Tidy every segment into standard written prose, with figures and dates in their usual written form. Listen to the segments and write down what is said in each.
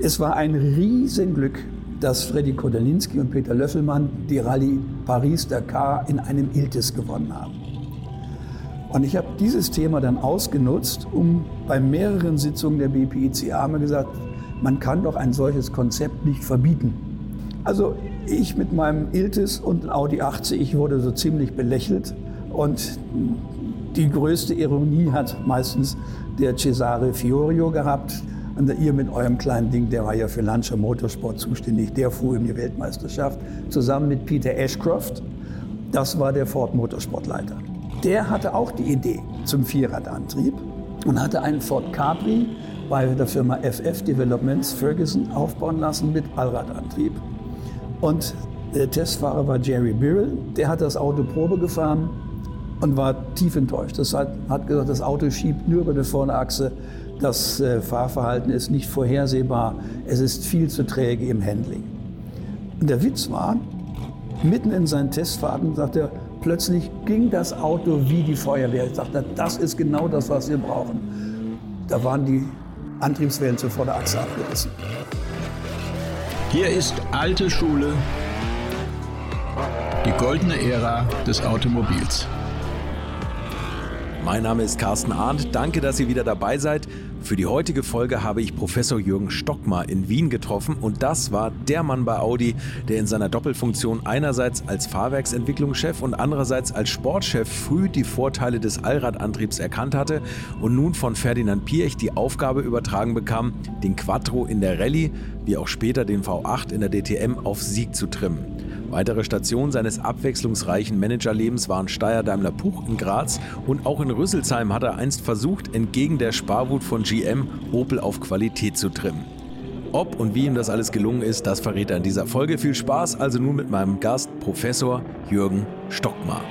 Es war ein Riesenglück, dass Freddy Kodalinski und Peter Löffelmann die Rallye Paris-Dakar in einem Iltis gewonnen haben. Und ich habe dieses Thema dann ausgenutzt, um bei mehreren Sitzungen der BPICA mal gesagt, man kann doch ein solches Konzept nicht verbieten. Also ich mit meinem Iltis und Audi 80, ich wurde so ziemlich belächelt. Und die größte Ironie hat meistens der Cesare Fiorio gehabt. Und ihr mit eurem kleinen Ding, der war ja für Lancia Motorsport zuständig, der fuhr in die Weltmeisterschaft, zusammen mit Peter Ashcroft. Das war der Ford Motorsportleiter. Der hatte auch die Idee zum Vierradantrieb und hatte einen Ford Capri bei der Firma FF Developments Ferguson aufbauen lassen mit Allradantrieb. Und der Testfahrer war Jerry Birrell, der hat das Auto Probe gefahren und war tief enttäuscht. Das hat gesagt, das Auto schiebt nur über die Vorderachse. Das Fahrverhalten ist nicht vorhersehbar, es ist viel zu träge im Handling. Und der Witz war, mitten in seinen Testfahrten, sagt er, plötzlich ging das Auto wie die Feuerwehr. Ich sagte, das ist genau das, was wir brauchen. Da waren die Antriebswellen zur Vorderachse abgerissen. Hier ist alte Schule, die goldene Ära des Automobils. Mein Name ist Carsten Arndt. Danke, dass ihr wieder dabei seid. Für die heutige Folge habe ich Professor Jürgen Stockmar in Wien getroffen und das war der Mann bei Audi, der in seiner Doppelfunktion einerseits als Fahrwerksentwicklungschef und andererseits als Sportchef früh die Vorteile des Allradantriebs erkannt hatte und nun von Ferdinand Piëch die Aufgabe übertragen bekam, den Quattro in der Rallye, wie auch später den V8 in der DTM, auf Sieg zu trimmen. Weitere Stationen seines abwechslungsreichen Managerlebens waren Steyr-Daimler-Puch in Graz und auch in Rüsselsheim hat er einst versucht, entgegen der Sparwut von GM Opel auf Qualität zu trimmen. Ob und wie ihm das alles gelungen ist, das verrät er in dieser Folge. Viel Spaß also nun mit meinem Gast, Professor Jürgen Stockmar.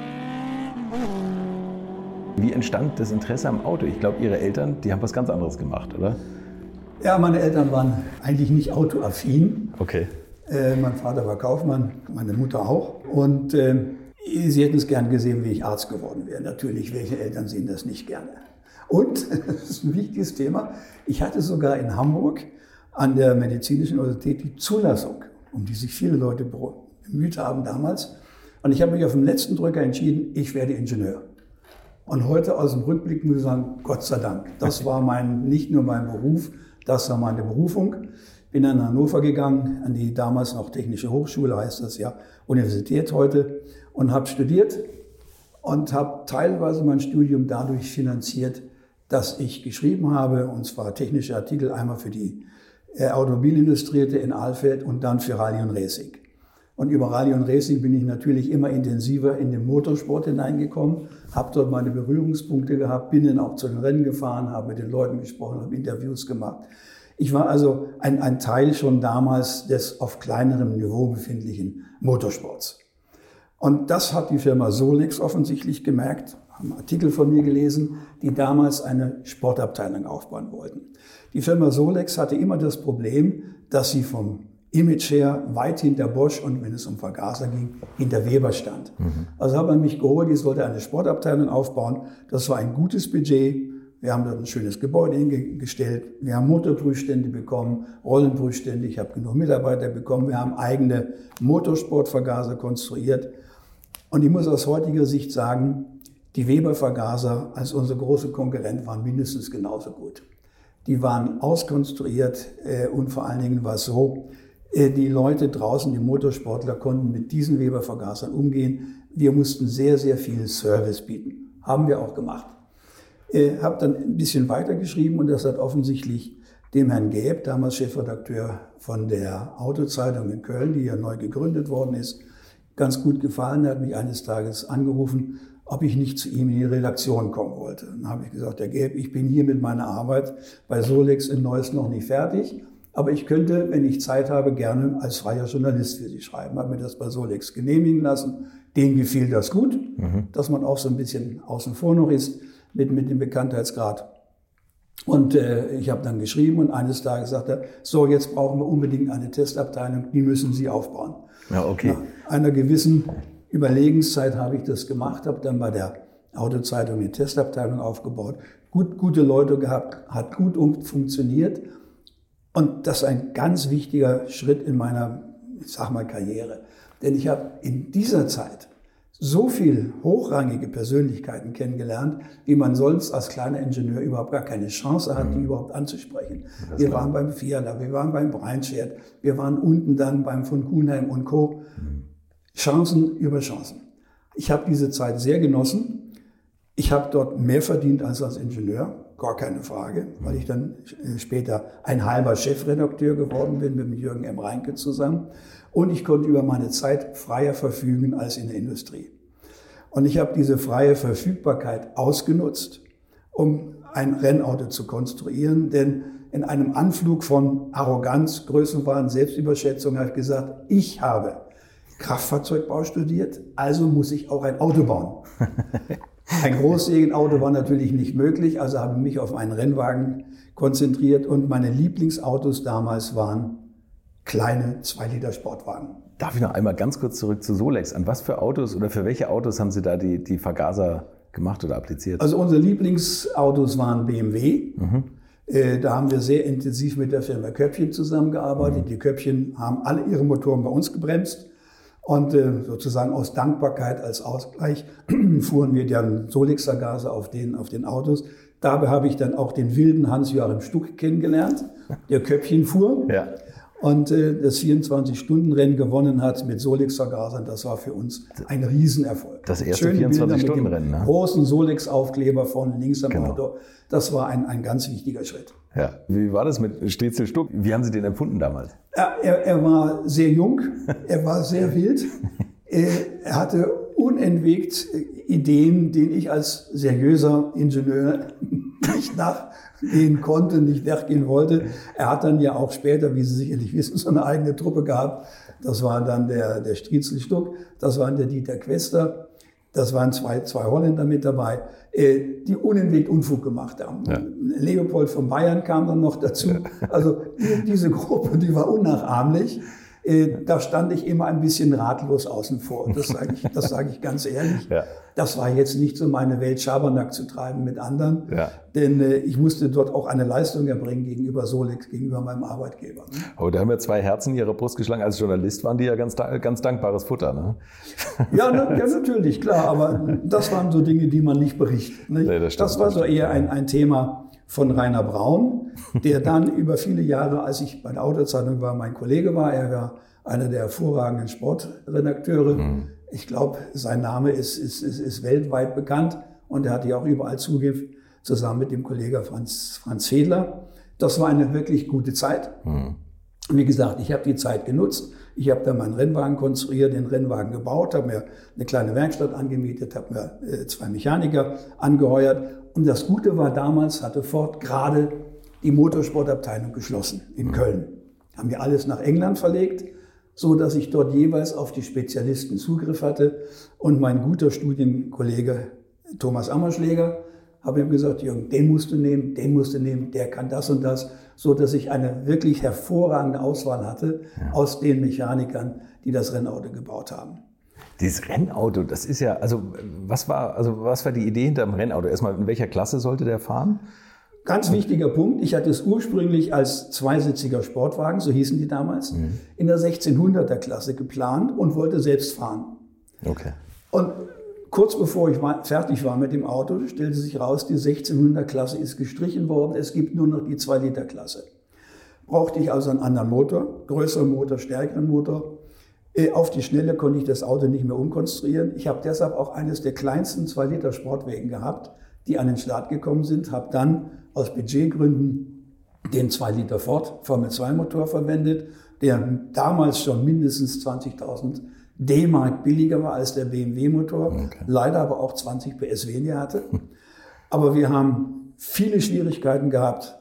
Wie entstand das Interesse am Auto? Ich glaube, Ihre Eltern, die haben was ganz anderes gemacht, oder? Ja, meine Eltern waren eigentlich nicht autoaffin. Okay. Mein Vater war Kaufmann, meine Mutter auch. Und sie hätten es gern gesehen, wie ich Arzt geworden wäre. Natürlich, welche Eltern sehen das nicht gerne. Und, das ist ein wichtiges Thema, ich hatte sogar in Hamburg an der Medizinischen Universität die Zulassung, um die sich viele Leute bemüht haben damals. Und ich habe mich auf dem letzten Drücker entschieden, ich werde Ingenieur. Und heute aus dem Rückblick muss ich sagen, Gott sei Dank. Das war nicht nur mein Beruf, das war meine Berufung. Bin dann nach Hannover gegangen, an die damals noch Technische Hochschule, heißt das ja, Universität heute, und habe studiert und habe teilweise mein Studium dadurch finanziert, dass ich geschrieben habe, und zwar technische Artikel, einmal für die Automobilindustrie in Alfeld und dann für Rallye und Racing. Und über Rallye und Racing bin ich natürlich immer intensiver in den Motorsport hineingekommen, habe dort meine Berührungspunkte gehabt, bin dann auch zu den Rennen gefahren, habe mit den Leuten gesprochen, habe Interviews gemacht. Ich war also ein Teil schon damals des auf kleinerem Niveau befindlichen Motorsports. Und das hat die Firma Solex offensichtlich gemerkt, haben Artikel von mir gelesen, die damals eine Sportabteilung aufbauen wollten. Die Firma Solex hatte immer das Problem, dass sie vom Image her weit hinter Bosch und wenn es um Vergaser ging, hinter Weber stand. Also hat man mich geholt, ich sollte eine Sportabteilung aufbauen. Das war ein gutes Budget. Wir haben dort ein schönes Gebäude hingestellt. Wir haben Motorprüfstände bekommen, Rollenprüfstände. Ich habe genug Mitarbeiter bekommen. Wir haben eigene Motorsportvergaser konstruiert. Und ich muss aus heutiger Sicht sagen, die Weber-Vergaser als unsere große Konkurrent waren mindestens genauso gut. Die waren auskonstruiert und vor allen Dingen war es so, die Leute draußen, die Motorsportler, konnten mit diesen Weber-Vergasern umgehen. Wir mussten sehr, sehr viel Service bieten. Haben wir auch gemacht. Habe dann ein bisschen weitergeschrieben und das hat offensichtlich dem Herrn Gaeb, damals Chefredakteur von der Autozeitung in Köln, die ja neu gegründet worden ist, ganz gut gefallen. Er hat mich eines Tages angerufen, ob ich nicht zu ihm in die Redaktion kommen wollte. Dann habe ich gesagt, Herr Gaeb, ich bin hier mit meiner Arbeit bei Solex in Neuss noch nicht fertig, aber ich könnte, wenn ich Zeit habe, gerne als freier Journalist für Sie schreiben. Habe mir das bei Solex genehmigen lassen. Denen gefiel das gut, dass man auch so ein bisschen außen vor noch ist mit dem Bekanntheitsgrad. Und ich habe dann geschrieben und eines Tages sagte er, so, jetzt brauchen wir unbedingt eine Testabteilung, die müssen Sie aufbauen. Ja, okay. Nach einer gewissen Überlegenszeit habe ich das gemacht, habe dann bei der Autozeitung eine Testabteilung aufgebaut, gute Leute gehabt, hat gut funktioniert. Und das ist ein ganz wichtiger Schritt in meiner, ich sag mal, Karriere. Denn ich habe in dieser Zeit so viel hochrangige Persönlichkeiten kennengelernt, wie man sonst als kleiner Ingenieur überhaupt gar keine Chance hat, die überhaupt anzusprechen. Wir waren beim Fiala, wir waren beim Breinschert, wir waren unten dann beim von Kuhnheim und Co. Chancen über Chancen. Ich habe diese Zeit sehr genossen. Ich habe dort mehr verdient als Ingenieur, gar keine Frage, weil ich dann später ein halber Chefredakteur geworden bin mit dem Jürgen M. Reinke zusammen. Und ich konnte über meine Zeit freier verfügen als in der Industrie. Und ich habe diese freie Verfügbarkeit ausgenutzt, um ein Rennauto zu konstruieren. Denn in einem Anflug von Arroganz, Größenwahn, Selbstüberschätzung habe ich gesagt, ich habe Kraftfahrzeugbau studiert, also muss ich auch ein Auto bauen. Ein Großserienauto war natürlich nicht möglich, also habe ich mich auf einen Rennwagen konzentriert und meine Lieblingsautos damals waren kleine 2-Liter Sportwagen. Darf ich noch einmal ganz kurz zurück zu Solex? An was für Autos oder für welche Autos haben Sie da die Vergaser gemacht oder appliziert? Also unsere Lieblingsautos waren BMW. Da haben wir sehr intensiv mit der Firma Köppchen zusammengearbeitet. Die Köppchen haben alle ihre Motoren bei uns gebremst. Und sozusagen aus Dankbarkeit als Ausgleich fuhren wir dann Solex-Vergaser auf den Autos. Dabei habe ich dann auch den wilden Hans-Joachim Stuck kennengelernt, der Köppchen fuhr. Ja. Und das 24-Stunden-Rennen gewonnen hat mit Solex-Vergasern, das war für uns ein Riesenerfolg. Das erste 24-Stunden-Rennen, ne? Großen Solex-Aufkleber von links am Auto. Das war ein ganz wichtiger Schritt. Ja. Wie war das mit Striezel Stuck? Wie haben Sie den empfunden damals? Er war sehr jung, er war sehr wild. Er hatte unentwegt Ideen, denen ich als seriöser Ingenieur nicht nachgehen konnte, nicht nachgehen wollte. Er hat dann ja auch später, wie Sie sicherlich wissen, so eine eigene Truppe gehabt. Das war dann der Striezel Stuck, das waren der Dieter Quester, das waren zwei Holländer mit dabei, die unentwegt Unfug gemacht haben. Ja. Leopold von Bayern kam dann noch dazu. Also diese Gruppe, die war unnachahmlich. Da stand ich immer ein bisschen ratlos außen vor. Das sage ich ganz ehrlich. Ja. Das war jetzt nicht so meine Welt, Schabernack zu treiben mit anderen. Ja. Denn ich musste dort auch eine Leistung erbringen gegenüber Solex, gegenüber meinem Arbeitgeber. Ne? Aber da haben ja 2 Herzen in Ihrer Brust geschlagen. Als Journalist waren die ja ganz dankbares Futter. Ne? Ja, natürlich, klar. Aber das waren so Dinge, die man nicht berichtet. Nicht? Nee, das war so eher ein Thema von Rainer Braun, der dann über viele Jahre, als ich bei der Autozeitung war, mein Kollege war. Er war einer der hervorragenden Sportredakteure. Ich glaube, sein Name ist weltweit bekannt und er hatte ja auch überall Zugriff, zusammen mit dem Kollegen Franz Fedler. Das war eine wirklich gute Zeit. Wie gesagt, ich habe die Zeit genutzt. Ich habe dann meinen Rennwagen konstruiert, den Rennwagen gebaut, habe mir eine kleine Werkstatt angemietet, habe mir 2 Mechaniker angeheuert. Und das Gute war, damals hatte Ford gerade die Motorsportabteilung geschlossen in Köln. Haben wir alles nach England verlegt, so dass ich dort jeweils auf die Spezialisten Zugriff hatte. Und mein guter Studienkollege Thomas Ammerschläger habe ihm gesagt, Jürgen, den musst du nehmen, der kann das und das, so dass ich eine wirklich hervorragende Auswahl hatte aus den Mechanikern, die das Rennauto gebaut haben. Dieses Rennauto, das ist ja, was war die Idee hinter dem Rennauto? Erstmal, in welcher Klasse sollte der fahren? Ganz wichtiger Punkt. Ich hatte es ursprünglich als zweisitziger Sportwagen, so hießen die damals, in der 1600er Klasse geplant und wollte selbst fahren. Okay. Und kurz bevor ich fertig war mit dem Auto, stellte sich raus, die 1600er Klasse ist gestrichen worden. Es gibt nur noch die 2-Liter Klasse. Brauchte ich also einen anderen Motor, größeren Motor, stärkeren Motor. Auf die Schnelle konnte ich das Auto nicht mehr umkonstruieren. Ich habe deshalb auch eines der kleinsten 2-Liter Sportwagen gehabt, die an den Start gekommen sind. Habe dann aus Budgetgründen den 2-Liter Ford Formel-2 Motor verwendet, der damals schon mindestens 20.000 D-Mark billiger war als der BMW Motor. Okay. Leider aber auch 20 PS weniger hatte. Aber wir haben viele Schwierigkeiten gehabt.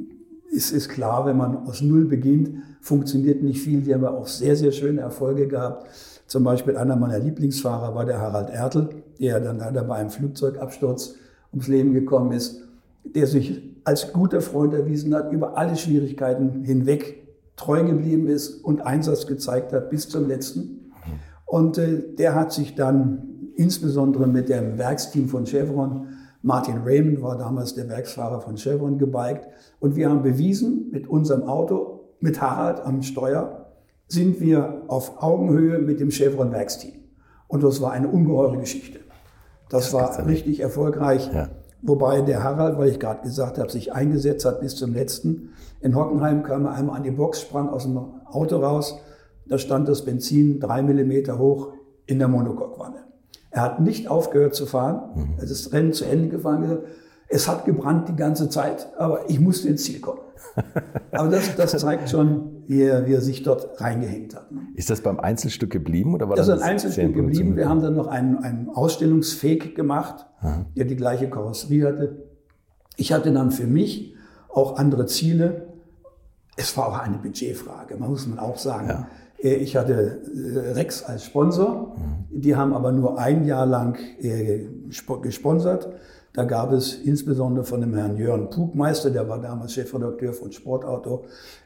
Es ist klar, wenn man aus Null beginnt, funktioniert nicht viel. Die haben auch sehr, sehr schöne Erfolge gehabt. Zum Beispiel einer meiner Lieblingsfahrer war der Harald Ertl, der dann leider bei einem Flugzeugabsturz ums Leben gekommen ist, der sich als guter Freund erwiesen hat, über alle Schwierigkeiten hinweg treu geblieben ist und Einsatz gezeigt hat bis zum letzten. Und der hat sich dann insbesondere mit dem Werksteam von Chevron Martin Raymond war damals der Werksfahrer von Chevron gebiked. Und wir haben bewiesen, mit unserem Auto, mit Harald am Steuer, sind wir auf Augenhöhe mit dem Chevron-Werksteam. Und das war eine ungeheure Geschichte. Das war richtig erfolgreich. Ja. Wobei der Harald, weil ich gerade gesagt habe, sich eingesetzt hat bis zum Letzten. In Hockenheim kam er einmal an die Box, sprang aus dem Auto raus. Da stand das Benzin 3 Millimeter hoch in der Monocoque-Wanne. Er hat nicht aufgehört zu fahren. Er ist das Rennen zu Ende gefahren. Gesagt, es hat gebrannt die ganze Zeit, aber ich musste ins Ziel kommen. Aber das zeigt schon, wie er sich dort reingehängt hat. Ist das beim Einzelstück geblieben? Oder war das ist ein Einzelstück geblieben. Wir haben dann noch einen Ausstellungsfake gemacht, der die gleiche Karosserie hatte. Ich hatte dann für mich auch andere Ziele. Es war auch eine Budgetfrage, muss man auch sagen. Ja. Ich hatte Rex als Sponsor. Die haben aber nur ein Jahr lang gesponsert. Da gab es insbesondere von dem Herrn Jörn Pugmeister, der war damals Chefredakteur von Sportauto,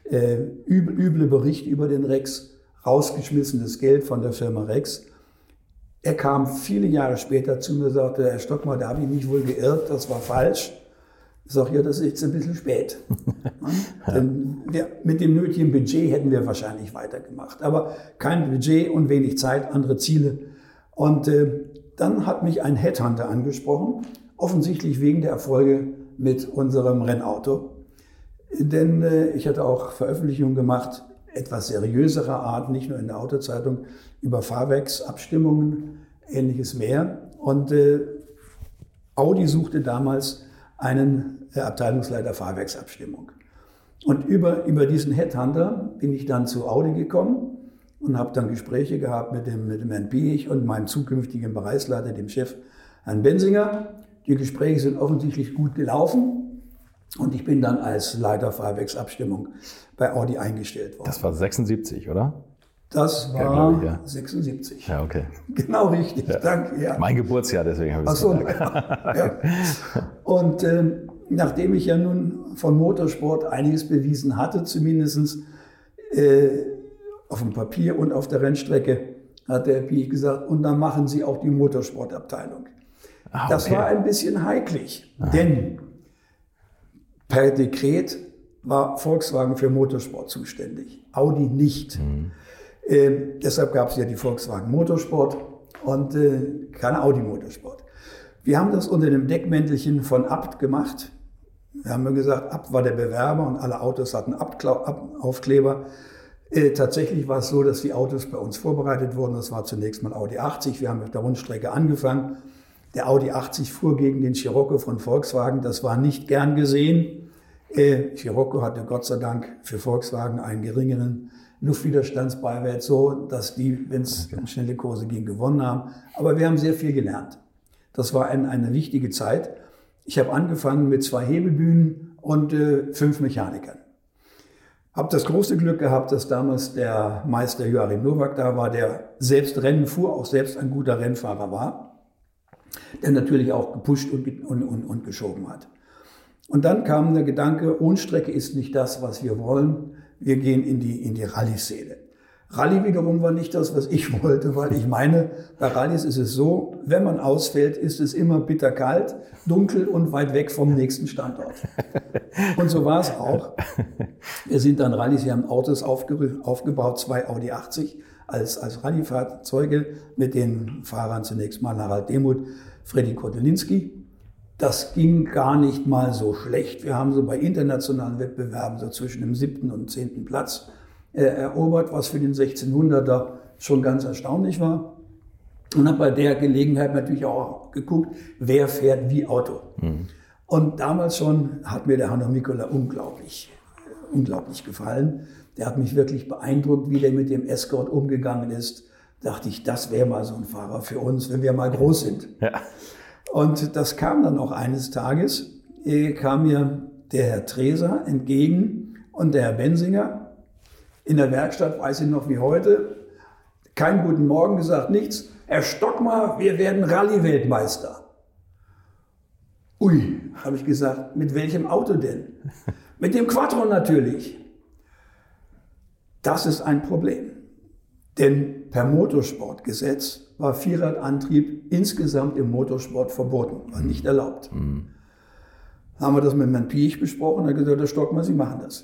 üble Berichte über den Rex, rausgeschmissenes Geld von der Firma Rex. Er kam viele Jahre später zu mir und sagte, Herr Stockmar, da habe ich mich wohl geirrt, das war falsch. Ich sage, ja, das ist jetzt ein bisschen spät. Denn mit dem nötigen Budget hätten wir wahrscheinlich weitergemacht. Aber kein Budget und wenig Zeit, andere Ziele. Und dann hat mich ein Headhunter angesprochen, offensichtlich wegen der Erfolge mit unserem Rennauto. Denn ich hatte auch Veröffentlichungen gemacht, etwas seriöserer Art, nicht nur in der Autozeitung, über Fahrwerksabstimmungen, ähnliches mehr. Und Audi suchte damals einen Abteilungsleiter Fahrwerksabstimmung. Und über diesen Headhunter bin ich dann zu Audi gekommen und habe dann Gespräche gehabt mit dem Herrn Piech und meinem zukünftigen Bereichsleiter, dem Chef Herrn Bensinger. Die Gespräche sind offensichtlich gut gelaufen und ich bin dann als Leiter Fahrwerksabstimmung bei Audi eingestellt worden. Das war 76, oder? Das war ja, 76. Ja, okay. Genau richtig, ja. Danke. Ja. Mein Geburtsjahr, deswegen habe ich es gesagt. Ja. Und nachdem ich ja nun von Motorsport einiges bewiesen hatte, zumindest auf dem Papier und auf der Rennstrecke, hat der Piech gesagt, und dann machen Sie auch die Motorsportabteilung. Okay. Das war ein bisschen heiklig, denn per Dekret war Volkswagen für Motorsport zuständig, Audi nicht. Deshalb gab es ja die Volkswagen Motorsport und keine Audi Motorsport. Wir haben das unter dem Deckmäntelchen von Abt gemacht. Wir haben gesagt, Abt war der Bewerber und alle Autos hatten Abt-Aufkleber. Tatsächlich war es so, dass die Autos bei uns vorbereitet wurden. Das war zunächst mal Audi 80. Wir haben auf der Rundstrecke angefangen. Der Audi 80 fuhr gegen den Scirocco von Volkswagen. Das war nicht gern gesehen. Scirocco hatte Gott sei Dank für Volkswagen einen geringeren Luftwiderstandsbeiwert, so dass die, wenn es um schnelle Kurse ging, gewonnen haben. Aber wir haben sehr viel gelernt. Das war eine wichtige Zeit. Ich habe angefangen mit 2 Hebebühnen und 5 Mechanikern. Habe das große Glück gehabt, dass damals der Meister Joachim Nowak da war, der selbst Rennen fuhr, auch selbst ein guter Rennfahrer war, der natürlich auch gepusht und geschoben hat. Und dann kam der Gedanke, Rundstrecke ist nicht das, was wir wollen. Wir gehen in die Rallye-Szene. Rallye wiederum war nicht das, was ich wollte, weil ich meine, bei Rallyes ist es so, wenn man ausfällt, ist es immer bitterkalt, dunkel und weit weg vom nächsten Standort. Und so war es auch. Wir sind dann Rallyes, wir haben Autos aufgebaut, 2 Audi 80 als Rallye-Fahrzeuge mit den Fahrern zunächst mal Harald Demuth, Freddy Kotelinski. Das ging gar nicht mal so schlecht. Wir haben so bei internationalen Wettbewerben so zwischen dem 7. und 10. Platz erobert, was für den 1600er schon ganz erstaunlich war. Und habe bei der Gelegenheit natürlich auch geguckt, wer fährt wie Auto. Und damals schon hat mir der Hanno Mikkola unglaublich gefallen. Der hat mich wirklich beeindruckt, wie der mit dem Escort umgegangen ist. Dachte ich, das wäre mal so ein Fahrer für uns, wenn wir mal groß sind. Ja. Und das kam dann auch eines Tages, kam mir der Herr Treser entgegen und der Herr Bensinger in der Werkstatt, weiß ich noch wie heute, keinen guten Morgen gesagt, nichts. Herr Stockmar, wir werden Rallye-Weltmeister. Ui, habe ich gesagt, mit welchem Auto denn? Mit dem Quattro natürlich. Das ist ein Problem. Denn per Motorsportgesetz war Vierradantrieb insgesamt im Motorsport verboten, war nicht erlaubt. Haben wir das mit Herrn Piech besprochen, er hat gesagt, Herr Stockmann, Sie machen das.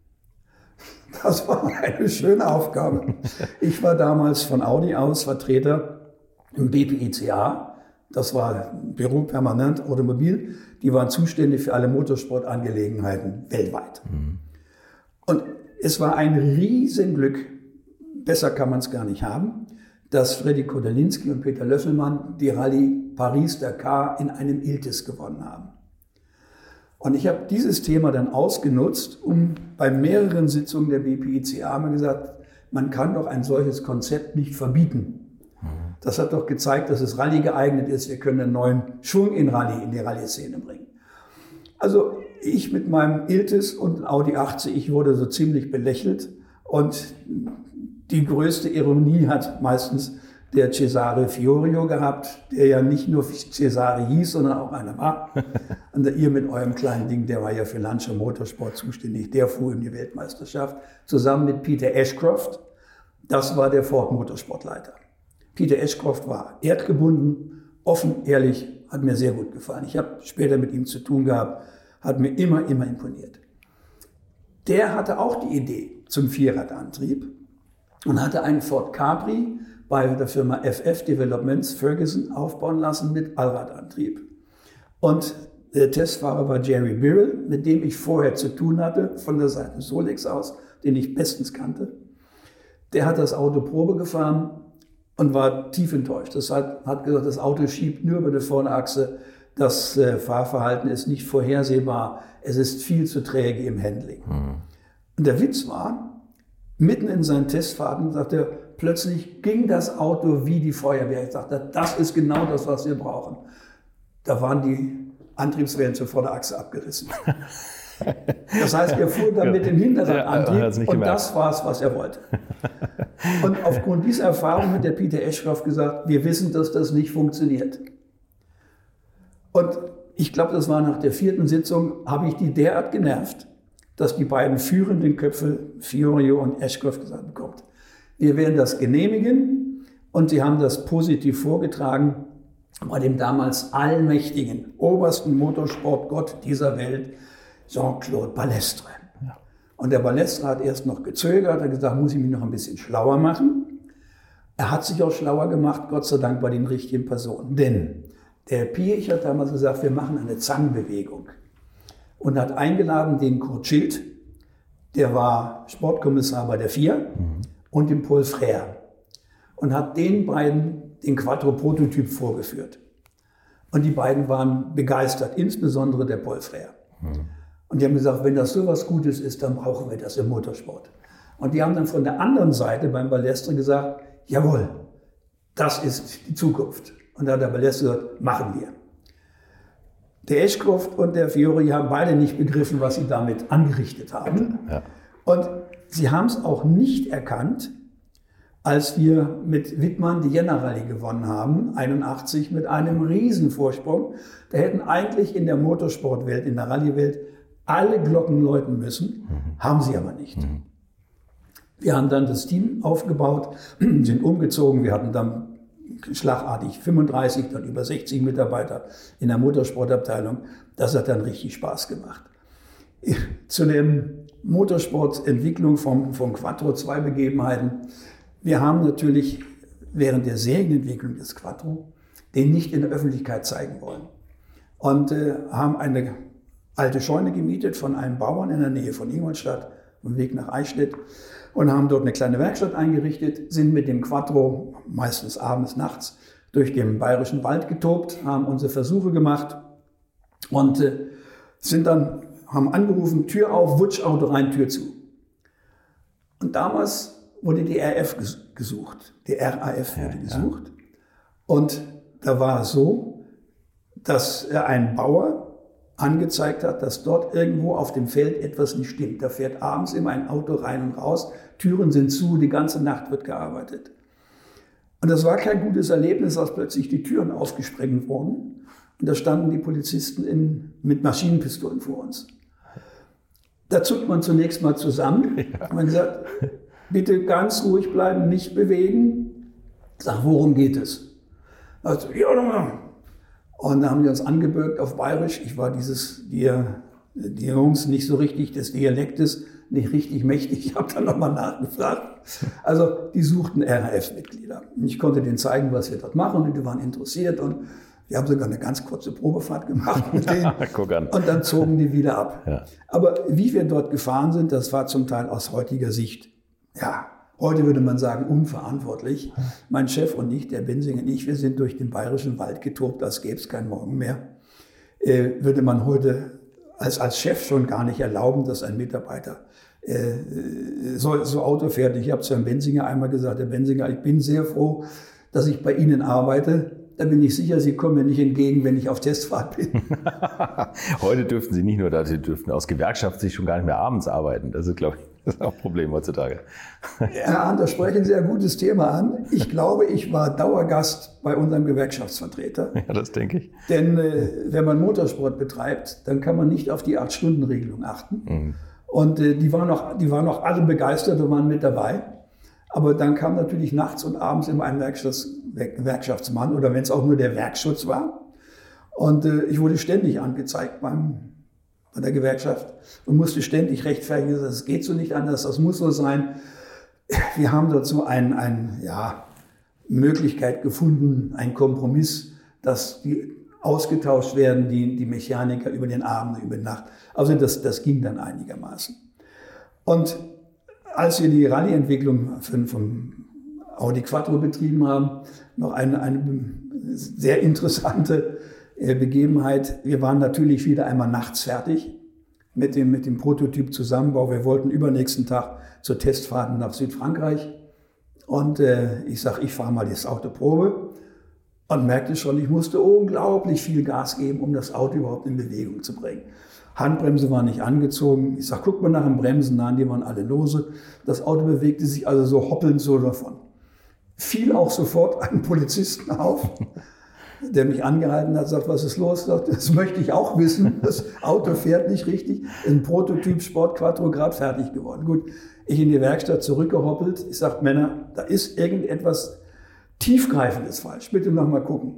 Das war eine schöne Aufgabe. Ich war damals von Audi aus Vertreter im BPICA, das war Büro Permanent Automobil, die waren zuständig für alle Motorsportangelegenheiten weltweit. Und es war ein Riesenglück, besser kann man es gar nicht haben, dass Freddy Kodalinski und Peter Löffelmann die Rallye Paris-Dakar in einem Iltis gewonnen haben. Und ich habe dieses Thema dann ausgenutzt, um bei mehreren Sitzungen der BPICA mal gesagt, man kann doch ein solches Konzept nicht verbieten. Das hat doch gezeigt, dass es Rallye geeignet ist. Wir können einen neuen Schwung in die Rallye-Szene bringen. Also ich mit meinem Iltis und Audi 80, ich wurde so ziemlich belächelt. Und die größte Ironie hat meistens der Cesare Fiorio gehabt, der ja nicht nur Cesare hieß, sondern auch einer war. Und ihr mit eurem kleinen Ding, der war ja für Lancia Motorsport zuständig, der fuhr in die Weltmeisterschaft, zusammen mit Peter Ashcroft. Das war der Ford Motorsportleiter. Peter Ashcroft war erdgebunden, offen, ehrlich, hat mir sehr gut gefallen. Ich habe später mit ihm zu tun gehabt, hat mir immer imponiert. Der hatte auch die Idee zum Vierradantrieb und hatte einen Ford Capri bei der Firma FF Developments Ferguson aufbauen lassen mit Allradantrieb. Und der Testfahrer war Jerry Birrell, mit dem ich vorher zu tun hatte, von der Seite Solex aus, den ich bestens kannte. Der hat das Auto Probe gefahren und war tief enttäuscht. Das hat gesagt, das Auto schiebt nur über die Vorderachse, das Fahrverhalten ist nicht vorhersehbar, es ist viel zu träge im Handling. Und der Witz war, mitten in seinen Testfahrten, sagte er, plötzlich ging das Auto wie die Feuerwehr. Ich sagte, das ist genau das, was wir brauchen. Da waren die Antriebswellen zur Vorderachse abgerissen. Das heißt, er fuhr dann mit dem Hinterradantrieb und das war es, was er wollte. Und aufgrund dieser Erfahrung hat der Peter Ashcroft gesagt, wir wissen, dass das nicht funktioniert. Und ich glaube, das war nach der 4. Sitzung, habe ich die derart genervt, dass die beiden führenden Köpfe, Fiorio und Ashcroft, gesagt haben, wir werden das genehmigen. Und sie haben das positiv vorgetragen bei dem damals allmächtigen, obersten Motorsportgott dieser Welt, Jean-Claude Balestre. Ja. Und der Balestre hat erst noch gezögert, hat gesagt, muss ich mich noch ein bisschen schlauer machen. Er hat sich auch schlauer gemacht, Gott sei Dank bei den richtigen Personen. Denn der Piech hat damals gesagt, wir machen eine Zangenbewegung. Und hat eingeladen den Kurt Schild, der war Sportkommissar bei der FIA, und den Paul Frère. Und hat den beiden den Quattro-Prototyp vorgeführt. Und die beiden waren begeistert, insbesondere der Paul Frère. Und die haben gesagt, wenn das so was Gutes ist, dann brauchen wir das im Motorsport. Und die haben dann von der anderen Seite beim Balestre gesagt, jawohl, das ist die Zukunft. Und da hat der Balestre gesagt, machen wir. Der Ashcroft und der Fiori haben beide nicht begriffen, was sie damit angerichtet haben. Ja. Und sie haben es auch nicht erkannt, als wir mit Wittmann die Jänner-Rallye gewonnen haben, 81, mit einem Riesenvorsprung. Da hätten eigentlich in der Motorsportwelt, in der Rallye-Welt alle Glocken läuten müssen, haben sie aber nicht. Wir haben dann das Team aufgebaut, sind umgezogen, wir hatten dann schlagartig 35, dann über 60 Mitarbeiter in der Motorsportabteilung. Das hat dann richtig Spaß gemacht. Zu der Motorsportentwicklung von Quattro 2 Begebenheiten. Wir haben natürlich während der Serienentwicklung des Quattro den nicht in der Öffentlichkeit zeigen wollen. Und haben eine alte Scheune gemietet von einem Bauern in der Nähe von Ingolstadt, auf dem Weg nach Eichstätt. Und haben dort eine kleine Werkstatt eingerichtet, sind mit dem Quattro, meistens abends, nachts, durch den bayerischen Wald getobt, haben unsere Versuche gemacht und haben angerufen, Tür auf, Wutsch, Auto rein, Tür zu. Und damals wurde die RAF gesucht. Die RAF wurde gesucht. Und da war es so, dass ein Bauer angezeigt hat, dass dort irgendwo auf dem Feld etwas nicht stimmt. Da fährt abends immer ein Auto rein und raus, Türen sind zu, die ganze Nacht wird gearbeitet. Und das war kein gutes Erlebnis, als plötzlich die Türen aufgesprengt wurden. Und da standen die Polizisten mit Maschinenpistolen vor uns. Da zuckt man zunächst mal zusammen. Man sagt, bitte ganz ruhig bleiben, nicht bewegen. Ich sage, worum geht es? Also, ja, und dann haben die uns angebürgt auf Bayerisch. Ich war die Jungs nicht so richtig des Dialektes, nicht richtig mächtig. Ich habe dann nochmal nachgefragt. Also die suchten RAF-Mitglieder. Ich konnte denen zeigen, was wir dort machen und die waren interessiert. Und wir haben sogar eine ganz kurze Probefahrt gemacht mit denen. Und dann zogen die wieder ab. Ja. Aber wie wir dort gefahren sind, das war zum Teil aus heutiger Sicht, ja, heute würde man sagen, unverantwortlich. Mein Chef und ich, der Bensinger und ich, wir sind durch den bayerischen Wald getobt, als gäbe es keinen Morgen mehr. Würde man heute als Chef schon gar nicht erlauben, dass ein Mitarbeiter so Auto fährt. Ich habe zu Herrn Bensinger einmal gesagt, Herr Bensinger, ich bin sehr froh, dass ich bei Ihnen arbeite. Da bin ich sicher, Sie kommen mir nicht entgegen, wenn ich auf Testfahrt bin. Heute dürften Sie nicht nur da, Sie dürften aus Gewerkschaftssicht schon gar nicht mehr abends arbeiten. Das ist, glaube ich, das ist auch ein Problem heutzutage. Herr Arndt, da sprechen Sie ein gutes Thema an. Ich glaube, ich war Dauergast bei unserem Gewerkschaftsvertreter. Ja, das denke ich. Denn wenn man Motorsport betreibt, dann kann man nicht auf die 8-Stunden-Regelung achten. Mhm. Und die waren noch alle begeistert und waren mit dabei. Aber dann kam natürlich nachts und abends immer ein Gewerkschaftsmann oder wenn es auch nur der Werkschutz war. Und ich wurde ständig angezeigt bei der Gewerkschaft und musste ständig rechtfertigen, das geht so nicht anders, das muss so sein. Wir haben dazu eine Möglichkeit gefunden, einen Kompromiss, dass die ausgetauscht werden, die Mechaniker über den Abend, über die Nacht. Also das ging dann einigermaßen. Und als wir die Rallye-Entwicklung vom Audi Quattro betrieben haben, noch eine sehr interessante Begebenheit. Wir waren natürlich wieder einmal nachts fertig mit dem Prototyp-Zusammenbau. Wir wollten übernächsten Tag zur Testfahrt nach Südfrankreich. Und ich sage, ich fahre mal das Auto Probe und merkte schon, ich musste unglaublich viel Gas geben, um das Auto überhaupt in Bewegung zu bringen. Handbremse war nicht angezogen. Ich sage, guck mal nach den Bremsen, nein, die waren alle lose. Das Auto bewegte sich also so hoppelnd so davon. Fiel auch sofort einen Polizisten auf, der mich angehalten hat, sagt, was ist los? Sagt, das möchte ich auch wissen. Das Auto fährt nicht richtig. Ein Prototyp Sport Quattro gerade fertig geworden. Gut, ich in die Werkstatt zurückgehoppelt. Ich sage, Männer, da ist irgendetwas Tiefgreifendes falsch. Bitte noch mal gucken.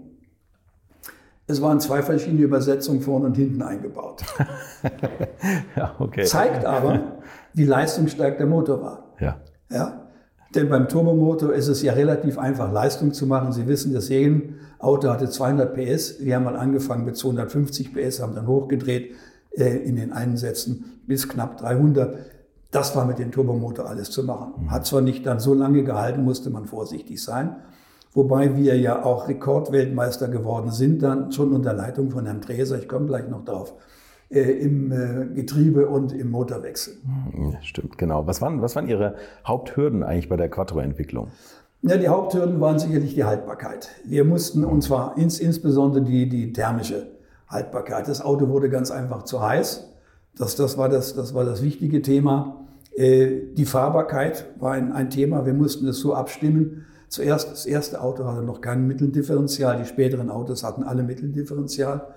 Es waren 2 verschiedene Übersetzungen vorne und hinten eingebaut. Ja, okay. Zeigt aber, wie leistungsstark der Motor war. Ja. Ja? Denn beim Turbomotor ist es ja relativ einfach, Leistung zu machen. Sie wissen, das Auto hatte 200 PS. Wir haben mal angefangen mit 250 PS, haben dann hochgedreht in den Einsätzen bis knapp 300. Das war mit dem Turbomotor alles zu machen. Hat zwar nicht dann so lange gehalten, musste man vorsichtig sein. Wobei wir ja auch Rekordweltmeister geworden sind, dann schon unter Leitung von Herrn Dreser, ich komme gleich noch drauf, im Getriebe und im Motorwechsel. Ja, stimmt, genau. Was waren Ihre Haupthürden eigentlich bei der Quattro-Entwicklung? Ja, die Haupthürden waren sicherlich die Haltbarkeit. Wir mussten, und zwar insbesondere die thermische Haltbarkeit. Das Auto wurde ganz einfach zu heiß. Das war das wichtige Thema. Die Fahrbarkeit war ein Thema. Wir mussten es so abstimmen. Zuerst, das erste Auto hatte noch kein Mitteldifferential, die späteren Autos hatten alle Mitteldifferential.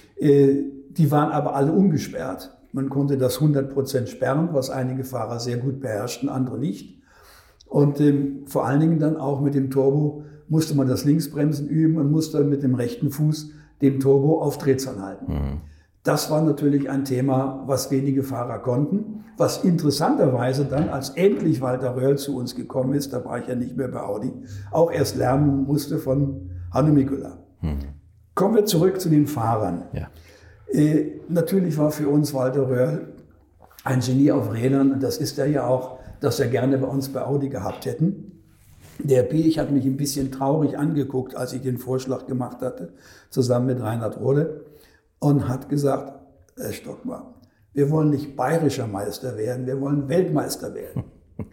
Die waren aber alle ungesperrt. Man konnte das 100% sperren, was einige Fahrer sehr gut beherrschten, andere nicht. Und vor allen Dingen dann auch mit dem Turbo musste man das Linksbremsen üben und musste mit dem rechten Fuß dem Turbo auf Drehzahl halten. Mhm. Das war natürlich ein Thema, was wenige Fahrer konnten. Was interessanterweise dann, als endlich Walter Röhrl zu uns gekommen ist, da war ich ja nicht mehr bei Audi, auch erst lernen musste von Hanno Mikula. Kommen wir zurück zu den Fahrern. Ja. Natürlich war für uns Walter Röhrl ein Genie auf Rädern. Und das ist er ja auch, das wir gerne bei uns bei Audi gehabt hätten. Der Piech hat mich ein bisschen traurig angeguckt, als ich den Vorschlag gemacht hatte, zusammen mit Reinhard Rode. Und hat gesagt, Herr Stockmar, wir wollen nicht bayerischer Meister werden, wir wollen Weltmeister werden.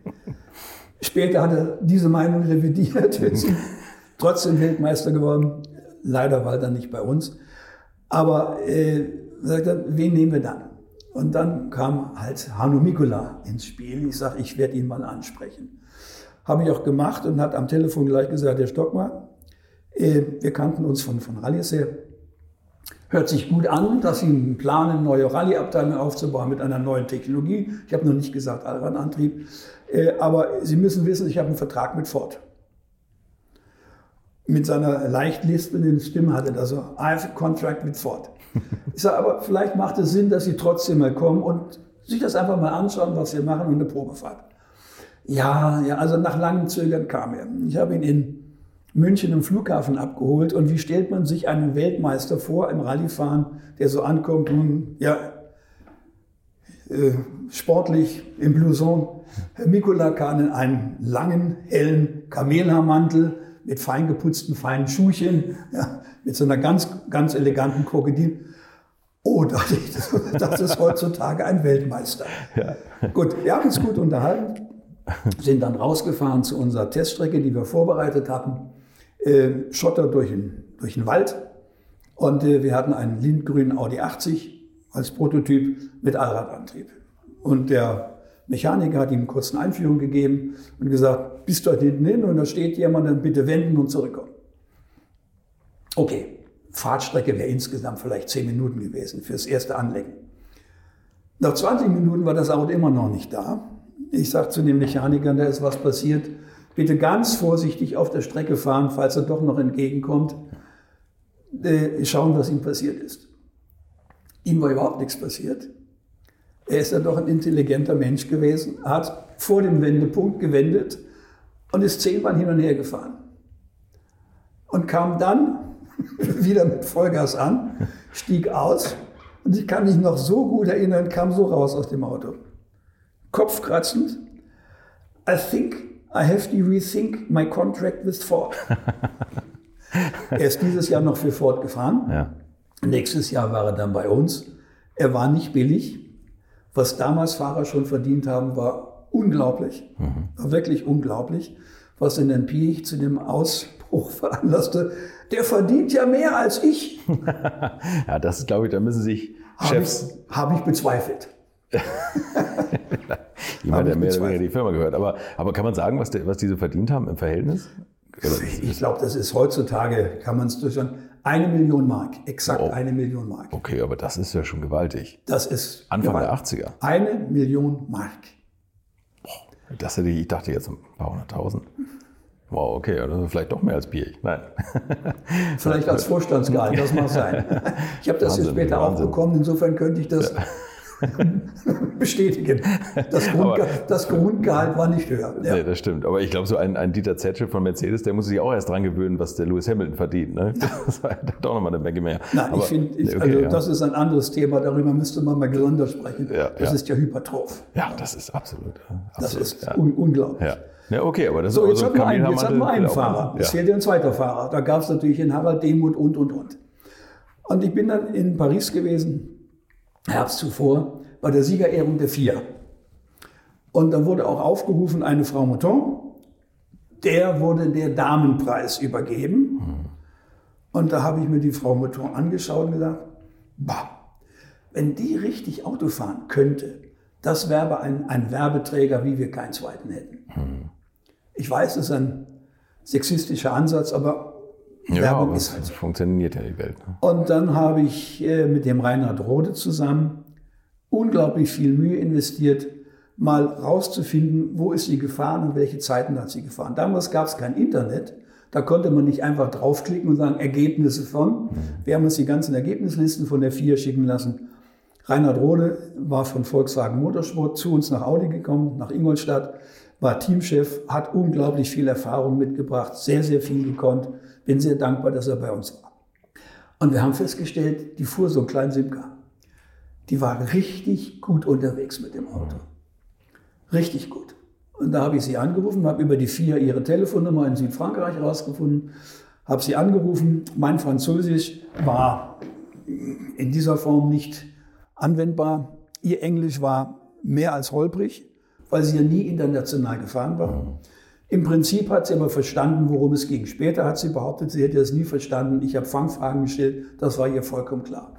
Später hat er diese Meinung revidiert, ist trotzdem Weltmeister geworden. Leider war er nicht bei uns. Aber sagt er, wen nehmen wir dann? Und dann kam halt Hanno Mikula ins Spiel. Ich sage, ich werde ihn mal ansprechen. Habe ich auch gemacht und hat am Telefon gleich gesagt, Herr Stockmar, wir kannten uns von Rallyes her. Hört sich gut an, dass Sie planen, eine neue Rallye-Abteilung aufzubauen mit einer neuen Technologie. Ich habe noch nicht gesagt Allradantrieb. Aber Sie müssen wissen, ich habe einen Vertrag mit Ford. mit seiner leicht lispelnden Stimme hatte er so, I have a contract with Ford. Ich sage, aber vielleicht macht es Sinn, dass Sie trotzdem mal kommen und sich das einfach mal anschauen, was wir machen und eine Probefahrt. Ja, also nach langem Zögern kam er. Ich habe ihn in München im Flughafen abgeholt und wie stellt man sich einen Weltmeister vor im Rallyefahren, der so ankommt und sportlich im Blouson. Herr Mikula kam in einen langen, hellen Kamelhaarmantel mit fein geputzten, feinen Schuhchen, mit so einer ganz, ganz eleganten Krokodil. Oh, das ist heutzutage ein Weltmeister. Ja. Gut, wir haben uns gut unterhalten, sind dann rausgefahren zu unserer Teststrecke, die wir vorbereitet hatten. Schotter durch den Wald und wir hatten einen lindgrünen Audi 80 als Prototyp mit Allradantrieb. Und der Mechaniker hat ihm eine kurze Einführung gegeben und gesagt, bis dort hinten hin und da steht jemand, dann bitte wenden und zurückkommen. Okay, Fahrtstrecke wäre insgesamt vielleicht 10 Minuten gewesen fürs erste Anlenken. Nach 20 Minuten war das Auto immer noch nicht da. Ich sage zu den Mechanikern, da ist was passiert. Bitte ganz vorsichtig auf der Strecke fahren, falls er doch noch entgegenkommt. Schauen, was ihm passiert ist. Ihm war überhaupt nichts passiert. Er ist ja doch ein intelligenter Mensch gewesen, hat vor dem Wendepunkt gewendet und ist 10-mal hin und her gefahren. Und kam dann wieder mit Vollgas an, stieg aus und ich kann mich noch so gut erinnern, kam so raus aus dem Auto. Kopfkratzend. I think I have to rethink my contract with Ford. Er ist dieses Jahr noch für Ford gefahren. Ja. Nächstes Jahr war er dann bei uns. Er war nicht billig. Was damals Fahrer schon verdient haben, war unglaublich. War wirklich unglaublich. Was den Herrn Piech zu dem Ausbruch veranlasste. Der verdient ja mehr als ich. Ja, das ist, glaube ich, da müssen sich Chefs... Habe ich bezweifelt. Jemand, der mehr oder weniger die Firma gehört. Aber kann man sagen, was diese verdient haben im Verhältnis? Ich glaube, das ist heutzutage, kann man es durchschauen, 1 Million Mark. Exakt 1 Million Mark. Okay, aber das ist ja schon gewaltig. Das ist Anfang der 80er. 1 Million Mark. Ich dachte jetzt ein paar 100.000. Wow, okay, also vielleicht doch mehr als Bier. Nein. Vielleicht als Vorstandsgehalt, das mag sein. Ich habe das jetzt später auch bekommen, insofern könnte ich das bestätigen. Das Grundgehalt war nicht höher. Ja. Nee, das stimmt. Aber ich glaube, so ein Dieter Zetsche von Mercedes, der muss sich auch erst dran gewöhnen, was der Lewis Hamilton verdient. Ne? Das war doch nochmal eine Menge mehr. Nein, aber, ich finde, das ist ein anderes Thema, darüber müsste man mal gesondert sprechen. Ja, das ist ja hypertroph. Ja, das ist absolut. Das ist unglaublich. Ja, okay, aber das so, ist jetzt hatten wir einen Fahrer. Es fehlt ja ein zweiter Fahrer. Da gab es natürlich einen Harald Demuth und. Und ich bin dann in Paris gewesen, Herbst zuvor, bei der Siegerehrung der FIA. Und dann wurde auch aufgerufen, eine Frau Mouton, der wurde der Damenpreis übergeben. Und da habe ich mir die Frau Mouton angeschaut und gesagt, wenn die richtig Auto fahren könnte, das wäre ein Werbeträger, wie wir keinen zweiten hätten. Ich weiß, es ist ein sexistischer Ansatz, aber Werbung ist halt so. Funktioniert ja die Welt. Ne? Und dann habe ich mit dem Reinhard Rode zusammen unglaublich viel Mühe investiert, mal rauszufinden, wo ist sie gefahren und welche Zeiten hat sie gefahren. Damals gab es kein Internet, da konnte man nicht einfach draufklicken und sagen, Ergebnisse von. Wir haben uns die ganzen Ergebnislisten von der FIA schicken lassen. Reinhard Rode war von Volkswagen Motorsport zu uns nach Audi gekommen, nach Ingolstadt, war Teamchef, hat unglaublich viel Erfahrung mitgebracht, sehr, sehr viel gekonnt. Bin sehr dankbar, dass er bei uns war. Und wir haben festgestellt, die fuhr so einen kleinen Simca. Die war richtig gut unterwegs mit dem Auto. Richtig gut. Und da habe ich sie angerufen, habe über die FIA ihre Telefonnummer in Südfrankreich rausgefunden, habe sie angerufen. Mein Französisch war in dieser Form nicht anwendbar. Ihr Englisch war mehr als holprig, weil sie ja nie international gefahren war. Im Prinzip hat sie aber verstanden, worum es ging. Später hat sie behauptet, sie hätte es nie verstanden. Ich habe Fangfragen gestellt, das war ihr vollkommen klar.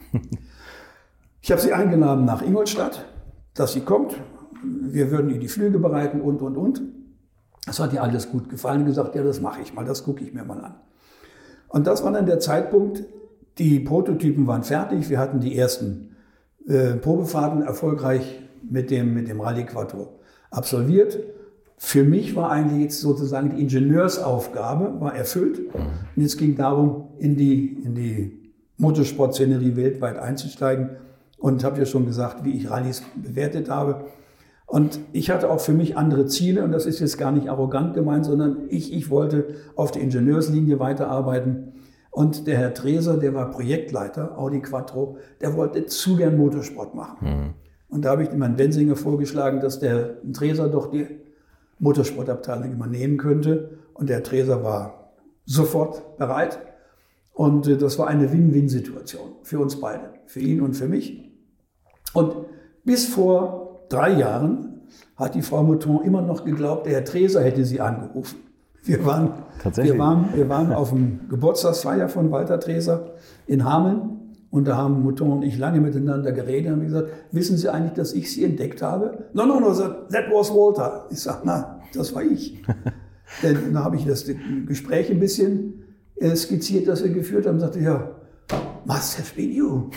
Ich habe sie eingeladen nach Ingolstadt, dass sie kommt. Wir würden ihr die Flüge bereiten und. Das hat ihr alles gut gefallen. Gesagt, ja, das mache ich mal, das gucke ich mir mal an. Und das war dann der Zeitpunkt, die Prototypen waren fertig. Wir hatten die ersten Probefahrten erfolgreich mit dem Rallye Quattro absolviert. Für mich war eigentlich jetzt sozusagen die Ingenieursaufgabe war erfüllt. Und jetzt ging darum, in die Motorsportszenerie weltweit einzusteigen. Und habe ja schon gesagt, wie ich Rallyes bewertet habe. Und ich hatte auch für mich andere Ziele. Und das ist jetzt gar nicht arrogant gemeint, sondern ich wollte auf der Ingenieurslinie weiterarbeiten. Und der Herr Treser, der war Projektleiter, Audi Quattro, der wollte zu gern Motorsport machen. Und da habe ich dem Herrn Wensinger vorgeschlagen, dass der Treser doch die Motorsportabteilung übernehmen könnte. Und der Treser war sofort bereit. Und das war eine Win-Win-Situation für uns beide, für ihn und für mich. Und bis vor 3 Jahren hat die Frau Mouton immer noch geglaubt, der Herr Treser hätte sie angerufen. Wir waren auf dem Geburtstagsfeier von Walter Treser in Hameln. Und da haben Mouton und ich lange miteinander geredet und haben gesagt, wissen Sie eigentlich, dass ich Sie entdeckt habe? No, that was Walter. Ich sage, na, das war ich. Denn da habe ich das Gespräch ein bisschen skizziert, das wir geführt haben, und sagte, ja, must have been you.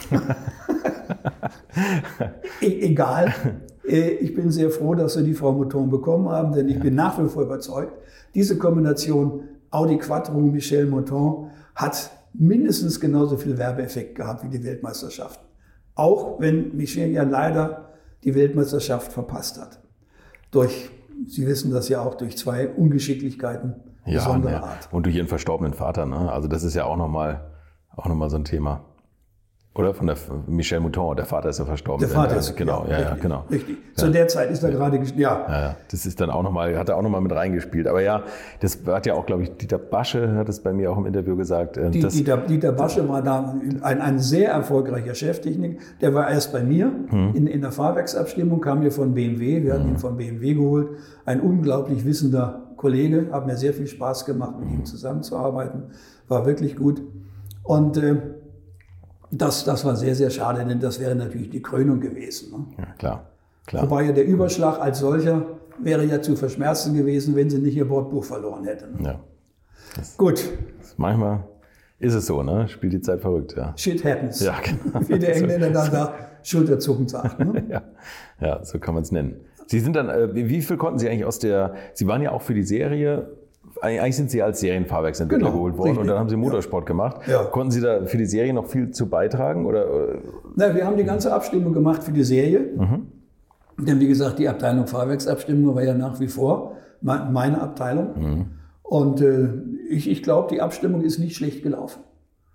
Egal. Ich bin sehr froh, dass wir die Frau Mouton bekommen haben, denn ich bin nach wie vor überzeugt, diese Kombination Audi Quattro und Michel Mouton hat mindestens genauso viel Werbeeffekt gehabt wie die Weltmeisterschaften. Auch wenn Michel ja leider die Weltmeisterschaft verpasst hat. Sie wissen das ja auch, durch 2 Ungeschicklichkeiten besonderer Art. Und durch ihren verstorbenen Vater, ne? Also das ist ja auch nochmal so ein Thema. Oder von der Michel Mouton, der Vater ist ja verstorben. Der Vater ist, genau, richtig, genau. Richtig. Zu der Zeit ist er gerade gestorben. Ja, das ist dann hat er auch nochmal mit reingespielt. Aber ja, das hat ja auch, glaube ich, Dieter Basche hat es bei mir auch im Interview gesagt. Dieter Basche war da ein sehr erfolgreicher Cheftechniker. Der war erst bei mir in der Fahrwerksabstimmung, kam hier von BMW. Wir hatten ihn von BMW geholt. Ein unglaublich wissender Kollege. Hat mir sehr viel Spaß gemacht, mit ihm zusammenzuarbeiten. War wirklich gut. Und das war sehr, sehr schade, denn das wäre natürlich die Krönung gewesen. Ne? Ja, klar. Wobei ja der Überschlag als solcher wäre ja zu verschmerzen gewesen, wenn sie nicht ihr Bordbuch verloren hätten. Ja. Gut. Manchmal ist es so, ne? Spielt die Zeit verrückt, ja. Shit happens. Ja, genau. Wie der Engländer dann sagt, Schulterzucken sagt. Ne? Ja, so kann man es nennen. Sie sind dann, wie viel konnten Sie eigentlich Sie waren ja auch für die Serie, eigentlich sind Sie als Serienfahrwerksentwickler geholt worden, richtig. Und dann haben Sie Motorsport gemacht. Ja. Konnten Sie da für die Serie noch viel zu beitragen? Oder? Na, wir haben die ganze Abstimmung gemacht für die Serie. Denn wie gesagt, die Abteilung Fahrwerksabstimmung war ja nach wie vor meine Abteilung. Und ich glaube, die Abstimmung ist nicht schlecht gelaufen.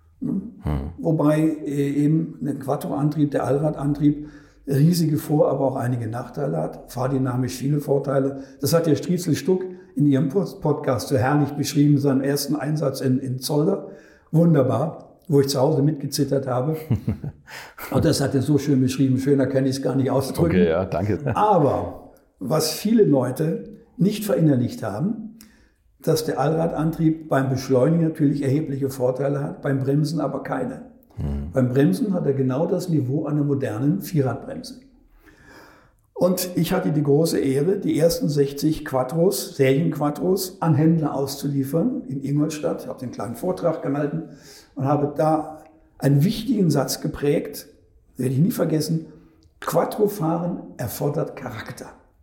Wobei eben der Quattro-Antrieb, der Allradantrieb, riesige Vor-, aber auch einige Nachteile hat. Fahrdynamisch viele Vorteile. Das hat ja Striezel Stuck in ihrem Podcast so herrlich beschrieben, seinen ersten Einsatz in Zolder. Wunderbar, wo ich zu Hause mitgezittert habe. Und das hat er so schön beschrieben, schöner kann ich es gar nicht ausdrücken. Okay, ja, danke. Aber was viele Leute nicht verinnerlicht haben, dass der Allradantrieb beim Beschleunigen natürlich erhebliche Vorteile hat, beim Bremsen aber keine. Beim Bremsen hat er genau das Niveau einer modernen Vierradbremse. Und ich hatte die große Ehre, die ersten 60 Quattros, Serienquattros, an Händler auszuliefern in Ingolstadt. Ich habe den kleinen Vortrag gehalten und habe da einen wichtigen Satz geprägt, werde ich nie vergessen: Quattrofahren erfordert Charakter.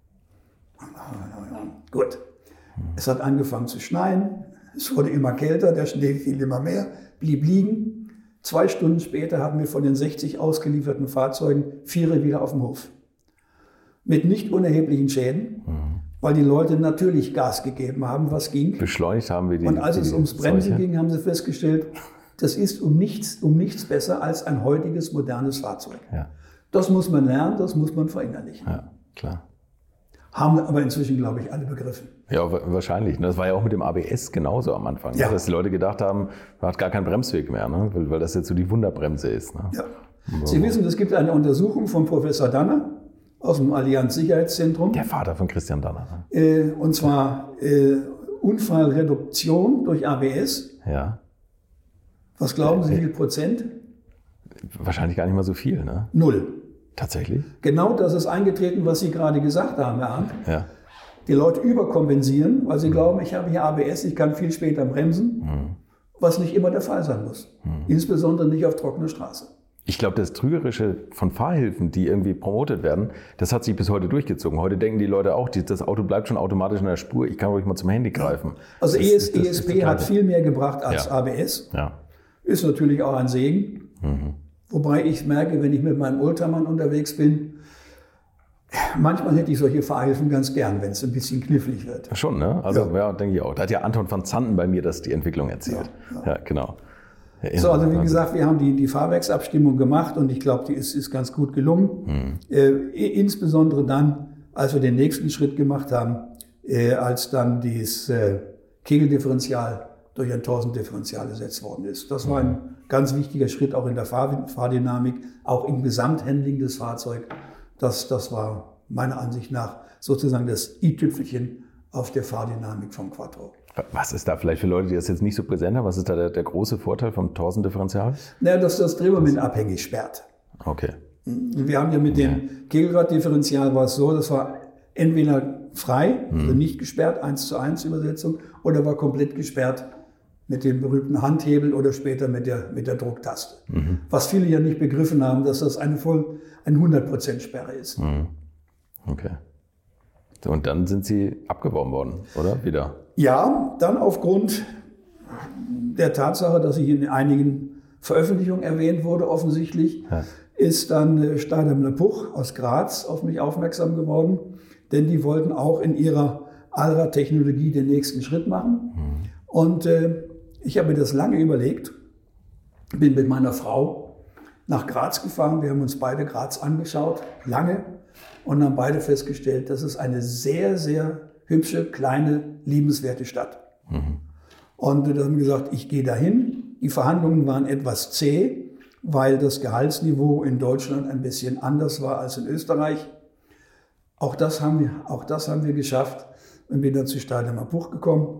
Gut. Es hat angefangen zu schneien, es wurde immer kälter, der Schnee fiel immer mehr, blieb liegen. 2 Stunden später hatten wir von den 60 ausgelieferten Fahrzeugen 4 wieder auf dem Hof. Mit nicht unerheblichen Schäden, weil die Leute natürlich Gas gegeben haben, was ging. Beschleunigt haben wir die. Und als es ums Bremsen ging, haben sie festgestellt, das ist um nichts besser als ein heutiges modernes Fahrzeug. Ja. Das muss man lernen, das muss man verinnerlichen. Ja, klar. Haben aber inzwischen, glaube ich, alle begriffen. Ja, wahrscheinlich. Das war ja auch mit dem ABS genauso am Anfang. Ja. Dass die Leute gedacht haben, man hat gar keinen Bremsweg mehr, ne? Weil das jetzt so die Wunderbremse ist. Ne? Ja. Sie wissen, es gibt eine Untersuchung von Professor Danner aus dem Allianz Sicherheitszentrum. Der Vater von Christian Danner. Ne? Und zwar Unfallreduktion durch ABS. Ja. Was glauben Sie, wie viel Prozent? Wahrscheinlich gar nicht mal so viel, ne? 0. Tatsächlich? Genau das ist eingetreten, was Sie gerade gesagt haben, Herr Arndt. Ja. Die Leute überkompensieren, weil sie glauben, ich habe hier ABS, ich kann viel später bremsen, was nicht immer der Fall sein muss. Insbesondere nicht auf trockener Straße. Ich glaube, das Trügerische von Fahrhilfen, die irgendwie promotet werden, das hat sich bis heute durchgezogen. Heute denken die Leute auch, das Auto bleibt schon automatisch in der Spur, ich kann ruhig mal zum Handy greifen. Also ESP hat viel mehr gebracht als ABS. Ja. Ist natürlich auch ein Segen. Wobei ich merke, wenn ich mit meinem Oldtimer unterwegs bin, manchmal hätte ich solche Fahrhilfen ganz gern, wenn es ein bisschen knifflig wird. Schon, ne? Also ja, denke ich auch. Da hat ja Anton van Zanten bei mir die Entwicklung erzählt. Ja, genau. So, also wie gesagt, wir haben die Fahrwerksabstimmung gemacht und ich glaube, die ist ganz gut gelungen. Insbesondere dann, als wir den nächsten Schritt gemacht haben, als dann dieses Kegeldifferential durch ein Torsen-Differential ersetzt worden ist. Das war ein ganz wichtiger Schritt auch in der Fahrdynamik, auch im Gesamthandling des Fahrzeugs. Das war meiner Ansicht nach sozusagen das i-Tüpfelchen auf der Fahrdynamik vom Quattro. Was ist da vielleicht für Leute, die das jetzt nicht so präsent haben, was ist da der große Vorteil vom Torsen-Differential? Naja, dass das Drehmoment abhängig sperrt. Okay. Wir haben ja mit dem Kegelrad-Differential war es so, das war entweder frei, also nicht gesperrt, 1:1 Übersetzung, oder war komplett gesperrt mit dem berühmten Handhebel oder später mit der Drucktaste. Was viele ja nicht begriffen haben, dass das eine 100% Sperre ist. Okay. So, und dann sind Sie abgeworben worden, oder? Wieder? Ja, dann aufgrund der Tatsache, dass ich in einigen Veröffentlichungen erwähnt wurde, offensichtlich, ist dann Steyr-Daimler-Puch aus Graz auf mich aufmerksam geworden, denn die wollten auch in ihrer Allrad-Technologie den nächsten Schritt machen. Und ich habe mir das lange überlegt, bin mit meiner Frau nach Graz gefahren, wir haben uns beide Graz angeschaut, lange, und haben beide festgestellt, das ist eine sehr, sehr hübsche, kleine, liebenswerte Stadt. Und dann haben wir gesagt, ich gehe dahin. Die Verhandlungen waren etwas zäh, weil das Gehaltsniveau in Deutschland ein bisschen anders war als in Österreich. Auch das haben wir geschafft und bin dann zu Steyr-Daimler-Puch gekommen.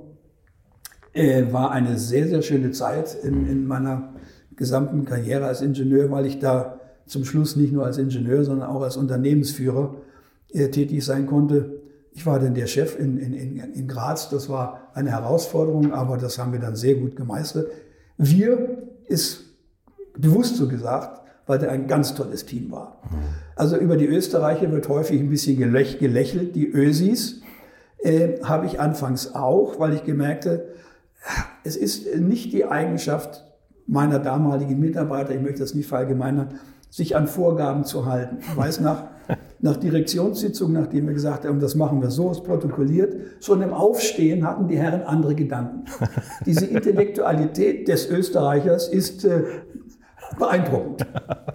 War eine sehr, sehr schöne Zeit in meiner gesamten Karriere als Ingenieur, weil ich da zum Schluss nicht nur als Ingenieur, sondern auch als Unternehmensführer tätig sein konnte. Ich war dann der Chef in Graz. Das war eine Herausforderung, aber das haben wir dann sehr gut gemeistert. Wir ist bewusst so gesagt, weil der ein ganz tolles Team war. Also über die Österreicher wird häufig ein bisschen gelächelt. Die Ösis habe ich anfangs auch, weil ich gemerkte, es ist nicht die Eigenschaft meiner damaligen Mitarbeiter, ich möchte das nicht verallgemeinern, sich an Vorgaben zu halten. Ich weiß, nach Direktionssitzungen, nachdem wir gesagt haben, das machen wir so, ist protokolliert, schon im Aufstehen hatten die Herren andere Gedanken. Diese Intellektualität des Österreichers ist beeindruckend.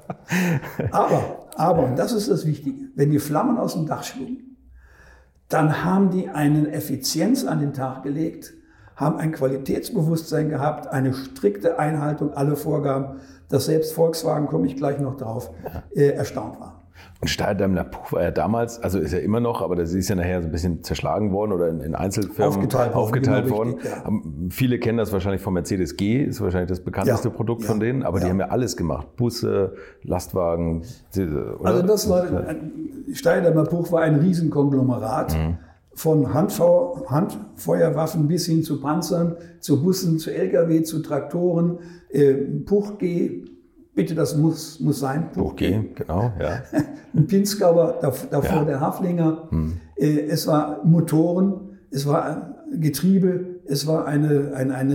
Aber, und das ist das Wichtige, wenn die Flammen aus dem Dach schlugen, dann haben die eine Effizienz an den Tag gelegt, haben ein Qualitätsbewusstsein gehabt, eine strikte Einhaltung aller Vorgaben, dass selbst Volkswagen, komme ich gleich noch drauf, erstaunt war. Und Steyr-Daimler-Puch war ja damals, also ist ja immer noch, aber das ist ja nachher so ein bisschen zerschlagen worden oder in Einzelfirmen aufgeteilt worden. Richtig, ja. Viele kennen das wahrscheinlich von Mercedes G, ist wahrscheinlich das bekannteste Produkt von denen, aber die haben ja alles gemacht. Busse, Lastwagen. Oder? Also das war, Steyr-Daimler-Puch war ein Riesenkonglomerat. Von Handfeuerwaffen bis hin zu Panzern, zu Bussen, zu LKW, zu Traktoren. Puch G, bitte, das muss sein. Puch G, genau, ja. Ein Pinzgauer, davor der Haflinger. Es war Motoren, es war Getriebe, es war eine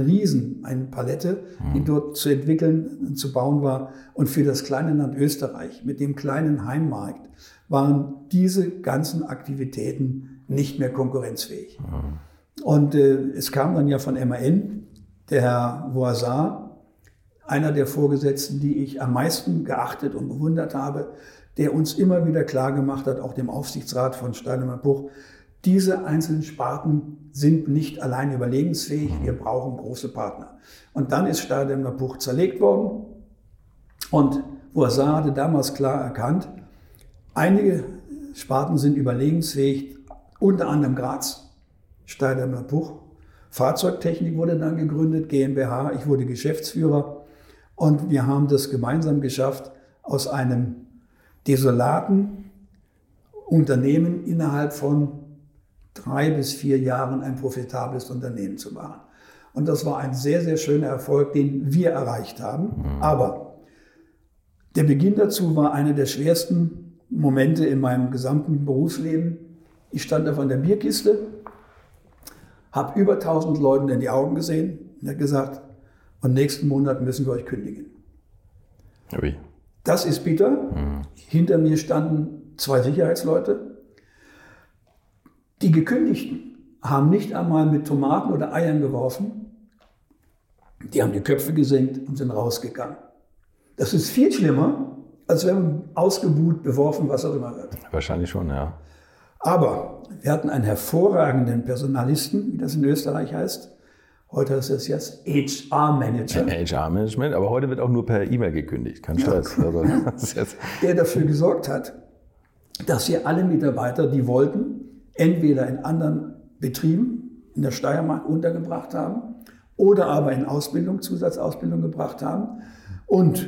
Palette, die dort zu entwickeln und zu bauen war. Und für das kleine Land Österreich, mit dem kleinen Heimmarkt, waren diese ganzen Aktivitäten nicht mehr konkurrenzfähig. Und es kam dann ja von MAN, der Herr Voisard, einer der Vorgesetzten, die ich am meisten geachtet und bewundert habe, der uns immer wieder klar gemacht hat, auch dem Aufsichtsrat von Steyr-Daimler-Puch, diese einzelnen Sparten sind nicht allein überlebensfähig, wir brauchen große Partner. Und dann ist Steyr-Daimler-Puch zerlegt worden und Voisard hatte damals klar erkannt, einige Sparten sind überlebensfähig, unter anderem Graz, Steyr-Daimler-Puch. Fahrzeugtechnik wurde dann gegründet, GmbH, ich wurde Geschäftsführer und wir haben das gemeinsam geschafft, aus einem desolaten Unternehmen innerhalb von 3 bis 4 Jahren ein profitables Unternehmen zu machen. Und das war ein sehr, sehr schöner Erfolg, den wir erreicht haben. Aber Der Beginn dazu war einer der schwersten Momente in meinem gesamten Berufsleben. Ich stand auf einer Bierkiste, habe über 1000 Leuten in die Augen gesehen und habe gesagt, und nächsten Monat müssen wir euch kündigen. Ui. Das ist bitter. Hinter mir standen 2 Sicherheitsleute. Die Gekündigten haben nicht einmal mit Tomaten oder Eiern geworfen. Die haben die Köpfe gesenkt und sind rausgegangen. Das ist viel schlimmer, als wenn man ausgebuht, beworfen, was auch immer wird. Wahrscheinlich schon, ja. Aber wir hatten einen hervorragenden Personalisten, wie das in Österreich heißt. Heute ist es jetzt HR-Manager. HR-Management, aber heute wird auch nur per E-Mail gekündigt, kein Stress. Ja. Also, das ist jetzt der dafür gesorgt hat, dass wir alle Mitarbeiter, die wollten, entweder in anderen Betrieben in der Steiermark untergebracht haben oder aber in Ausbildung, Zusatzausbildung gebracht haben. Und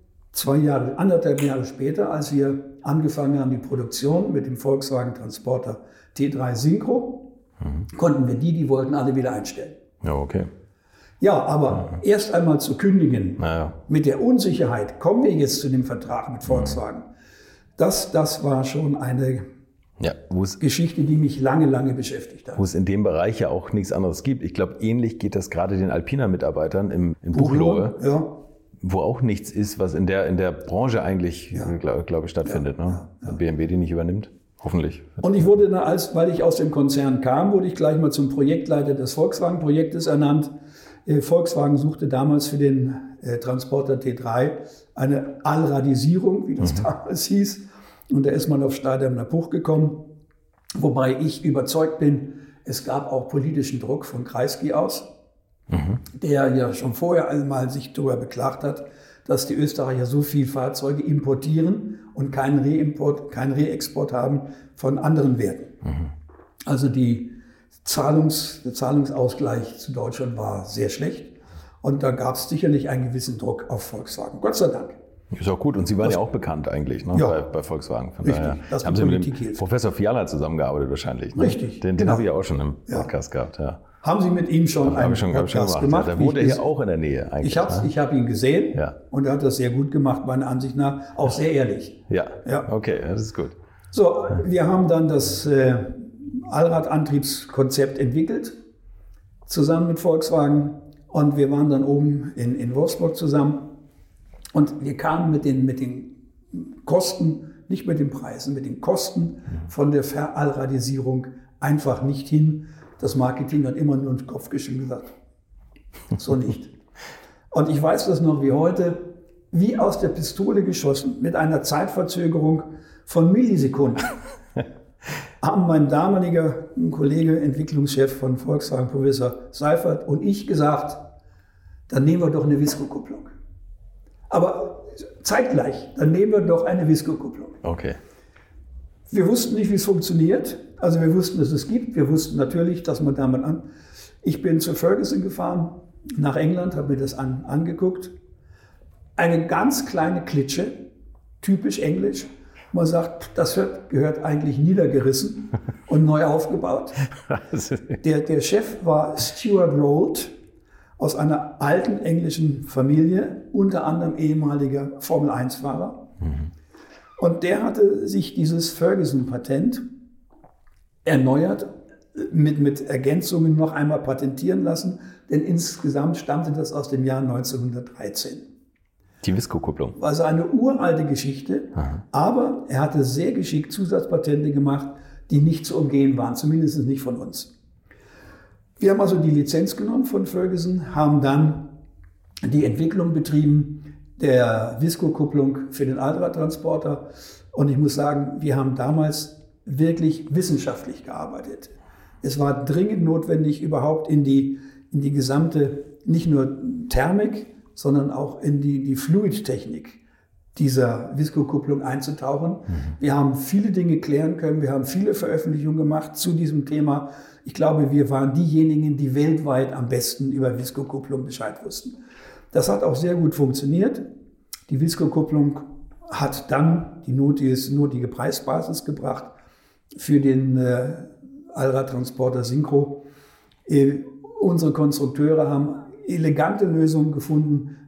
1,5 Jahre später, als wir angefangen haben, die Produktion mit dem Volkswagen Transporter T3 Synchro, konnten wir die wollten, alle wieder einstellen. ja, okay. Ja, aber erst einmal zu kündigen, Naja. mit der Unsicherheit, kommen wir jetzt zu dem Vertrag mit Volkswagen, das war schon eine Ja, Geschichte, die mich lange beschäftigt hat. wo es in dem Bereich ja auch nichts anderes gibt. Ich glaube, ähnlich geht das gerade den Alpina-Mitarbeitern in Buchloe, Ja. wo auch nichts ist, was in der Branche eigentlich, glaube ich, stattfindet. Ne? BMW die nicht übernimmt, hoffentlich. Und ich wurde dann, weil ich aus dem Konzern kam, wurde ich gleich mal zum Projektleiter des Volkswagen-Projektes ernannt. Volkswagen suchte damals für den Transporter T3 eine Allradisierung, wie das damals hieß. Und da ist man auf Stadler Bruch gekommen, wobei ich überzeugt bin, es gab auch politischen Druck von Kreisky aus, der ja schon vorher einmal sich darüber beklagt hat, dass die Österreicher so viel Fahrzeuge importieren und keinen Reexport haben von anderen Werten. Also der Zahlungsausgleich zu Deutschland war sehr schlecht und da gab es sicherlich einen gewissen Druck auf Volkswagen. Gott sei Dank. Ist auch gut. Und Sie waren ja auch bekannt eigentlich, ne? Ja. bei Volkswagen. Von Richtig. daher Das haben Sie mit dem Politik hilft. Professor Fiala zusammengearbeitet wahrscheinlich. Ne? Richtig. Den Genau. habe ich ja auch schon im Podcast gehabt. Ja. Haben Sie mit ihm schon einen Podcast gemacht? Ja, der wohnt ja hier auch in der Nähe eigentlich. Ich habe ihn gesehen Ja. und er hat das sehr gut gemacht, meiner Ansicht nach, auch sehr ehrlich. Ja. Ja. Okay, das ist gut. So, wir haben dann das Allradantriebskonzept entwickelt, zusammen mit Volkswagen. Und wir waren dann oben in Wolfsburg zusammen. Und wir kamen mit den Kosten, nicht mit den Preisen, mit den Kosten von der Verallradisierung einfach nicht hin. Das Marketing hat immer nur den Kopf geschüttelt und gesagt, so nicht. Und ich weiß das noch wie heute, wie aus der Pistole geschossen, mit einer Zeitverzögerung von Millisekunden, haben mein damaliger Kollege, Entwicklungschef von Volkswagen, Professor Seifert und ich gesagt, dann nehmen wir doch eine Visco-Kupplung. Aber zeitgleich, dann nehmen wir doch eine Visco-Kupplung. Okay. Wir wussten nicht, wie es funktioniert. Also wir wussten, dass es gibt. Wir wussten natürlich, dass man damit Ich bin zu Ferguson gefahren, nach England, habe mir das angeguckt. Eine ganz kleine Klitsche, typisch englisch. Man sagt, das gehört eigentlich niedergerissen und neu aufgebaut. Der Chef war Stuart Rold aus einer alten englischen Familie, unter anderem ehemaliger Formel-1-Fahrer. Und der hatte sich dieses Ferguson-Patent erneuert, mit Ergänzungen noch einmal patentieren lassen, denn insgesamt stammte das aus dem Jahr 1913. Die Visco-Kupplung. Also eine uralte Geschichte, aber er hatte sehr geschickt Zusatzpatente gemacht, die nicht zu umgehen waren, zumindest nicht von uns. Wir haben also die Lizenz genommen von Ferguson, haben dann die Entwicklung betrieben der Visco-Kupplung für den Allradtransporter. Und ich muss sagen, wir haben damals wirklich wissenschaftlich gearbeitet. Es war dringend notwendig, überhaupt in die gesamte, nicht nur Thermik, sondern auch in die Fluidtechnik dieser Visco-Kupplung einzutauchen. Wir haben viele Dinge klären können, wir haben viele Veröffentlichungen gemacht zu diesem Thema. Ich glaube, wir waren diejenigen, die weltweit am besten über Visco-Kupplung Bescheid wussten. Das hat auch sehr gut funktioniert. Die Visco-Kupplung hat dann die notige Preisbasis gebracht für den Allradtransporter Synchro. Unsere Konstrukteure haben elegante Lösungen gefunden,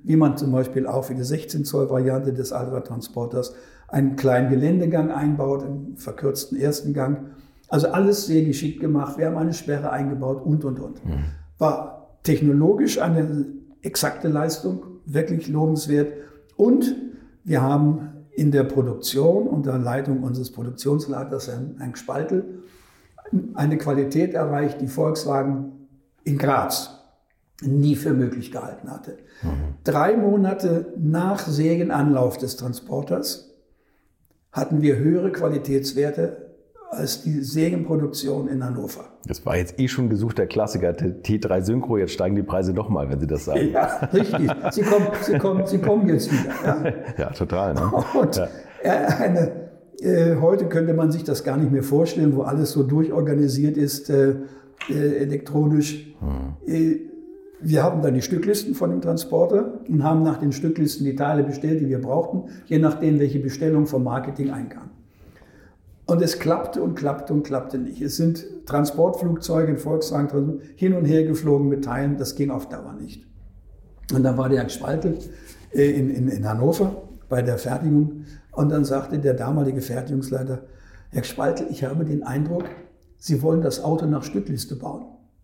wie man zum Beispiel auch für die 16-Zoll-Variante des Altra-Transporters einen kleinen Geländegang einbaut, einen verkürzten ersten Gang. Also alles sehr geschickt gemacht. Wir haben eine Sperre eingebaut und. War technologisch eine exakte Leistung, wirklich lobenswert. Und wir haben in der Produktion unter Leitung unseres Produktionsleiters Herrn Spaltel eine Qualität erreicht, die Volkswagen in Graz nie für möglich gehalten hatte. 3 Monate nach Serienanlauf des Transporters hatten wir höhere Qualitätswerte als die Serienproduktion in Hannover. Das war jetzt schon gesuchter Klassiker, T3 Synchro, jetzt steigen die Preise nochmal, wenn Sie das sagen. Ja, richtig. Sie kommen jetzt wieder. Ja, ja total. Ne? Und heute könnte man sich das gar nicht mehr vorstellen, wo alles so durchorganisiert ist, elektronisch. Wir haben dann die Stücklisten von dem Transporter und haben nach den Stücklisten die Teile bestellt, die wir brauchten, je nachdem, welche Bestellung vom Marketing einkam. Und es klappte und klappte und klappte nicht. Es sind Transportflugzeuge in Volkswagen hin und her geflogen mit Teilen, das ging auf Dauer nicht. Und dann war der Herr Spaltel in Hannover bei der Fertigung und dann sagte der damalige Fertigungsleiter, Herr Spaltel, ich habe den Eindruck, Sie wollen das Auto nach Stückliste bauen.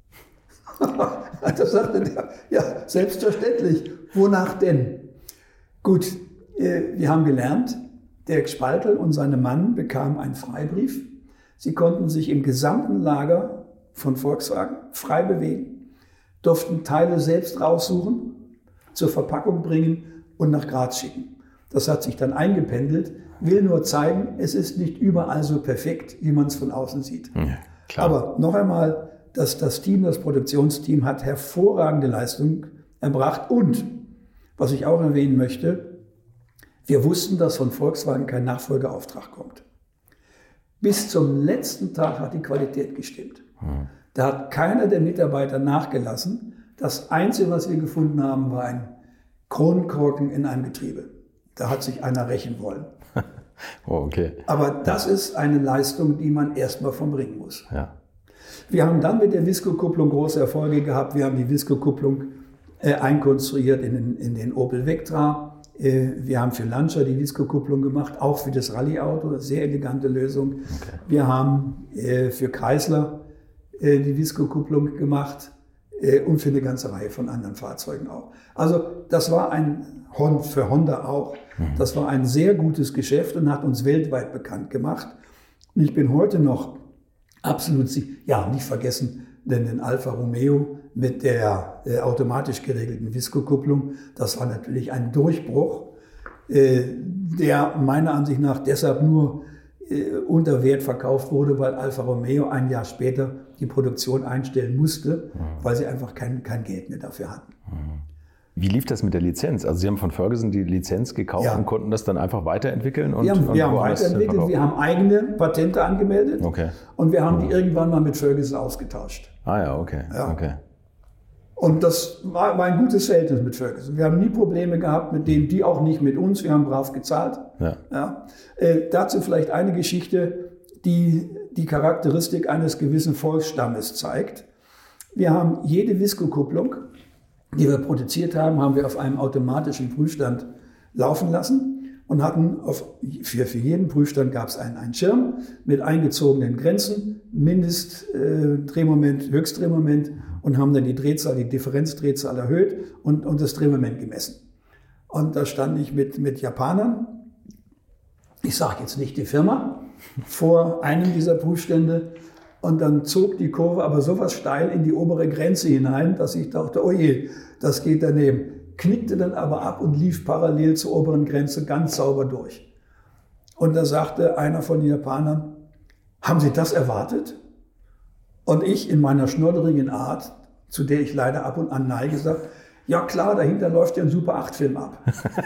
Da sagte der, ja, selbstverständlich. Wonach denn? Gut, wir haben gelernt, der Spaltel und seine Mann bekamen einen Freibrief. Sie konnten sich im gesamten Lager von Volkswagen frei bewegen, durften Teile selbst raussuchen, zur Verpackung bringen und nach Graz schicken. Das hat sich dann eingependelt, will nur zeigen, es ist nicht überall so perfekt, wie man es von außen sieht. Ja, klar. Aber noch einmal, das Produktionsteam hat hervorragende Leistung erbracht und, was ich auch erwähnen möchte, wir wussten, dass von Volkswagen kein Nachfolgeauftrag kommt. Bis zum letzten Tag hat die Qualität gestimmt. Da hat keiner der Mitarbeiter nachgelassen. Das Einzige, was wir gefunden haben, war ein Kronkorken in einem Getriebe. Da hat sich einer rächen wollen. Oh, okay. Aber das ist eine Leistung, die man erstmal vollbringen muss. Ja. Wir haben dann mit der Visco-Kupplung große Erfolge gehabt. Wir haben die Visco-Kupplung einkonstruiert in den Opel Vectra. Wir haben für Lancia die Visco-Kupplung gemacht, auch für das Rallye-Auto, sehr elegante Lösung. Okay. Wir haben für Chrysler die Visco-Kupplung gemacht und für eine ganze Reihe von anderen Fahrzeugen auch. Also das war für Honda auch, das war ein sehr gutes Geschäft und hat uns weltweit bekannt gemacht. Und ich bin heute noch absolut sicher, ja, nicht vergessen, denn den Alfa Romeo mit der automatisch geregelten Visco-Kupplung, das war natürlich ein Durchbruch, der meiner Ansicht nach deshalb nur unter Wert verkauft wurde, weil Alfa Romeo ein Jahr später die Produktion einstellen musste, weil sie einfach kein Geld mehr dafür hatten. Wie lief das mit der Lizenz? Also Sie haben von Ferguson die Lizenz gekauft und konnten das dann einfach weiterentwickeln? Wir haben weiterentwickelt, wir haben eigene Patente angemeldet und wir haben die irgendwann mal mit Ferguson ausgetauscht. Ah ja, okay. Ja. Okay. Und das war ein gutes Verhältnis mit Ferguson. Wir haben nie Probleme gehabt mit denen, die auch nicht mit uns. Wir haben brav gezahlt. Ja. Dazu vielleicht eine Geschichte, die die Charakteristik eines gewissen Volksstammes zeigt. Wir haben jede Visco-Kupplung, die wir produziert haben, haben wir auf einem automatischen Prüfstand laufen lassen und hatten für jeden Prüfstand gab es einen Schirm mit eingezogenen Grenzen, Mindestdrehmoment, Höchstdrehmoment und haben dann die Differenzdrehzahl erhöht und das Drehmoment gemessen. Und da stand ich mit Japanern, ich sage jetzt nicht die Firma, vor einem dieser Prüfstände und dann zog die Kurve aber sowas steil in die obere Grenze hinein, dass ich dachte, oh je, das geht daneben. Knickte dann aber ab und lief parallel zur oberen Grenze ganz sauber durch. Und da sagte einer von den Japanern, haben Sie das erwartet? Und ich in meiner schnodderigen Art, zu der ich leider ab und an neige, gesagt, ja klar, dahinter läuft ja ein Super 8-Film ab.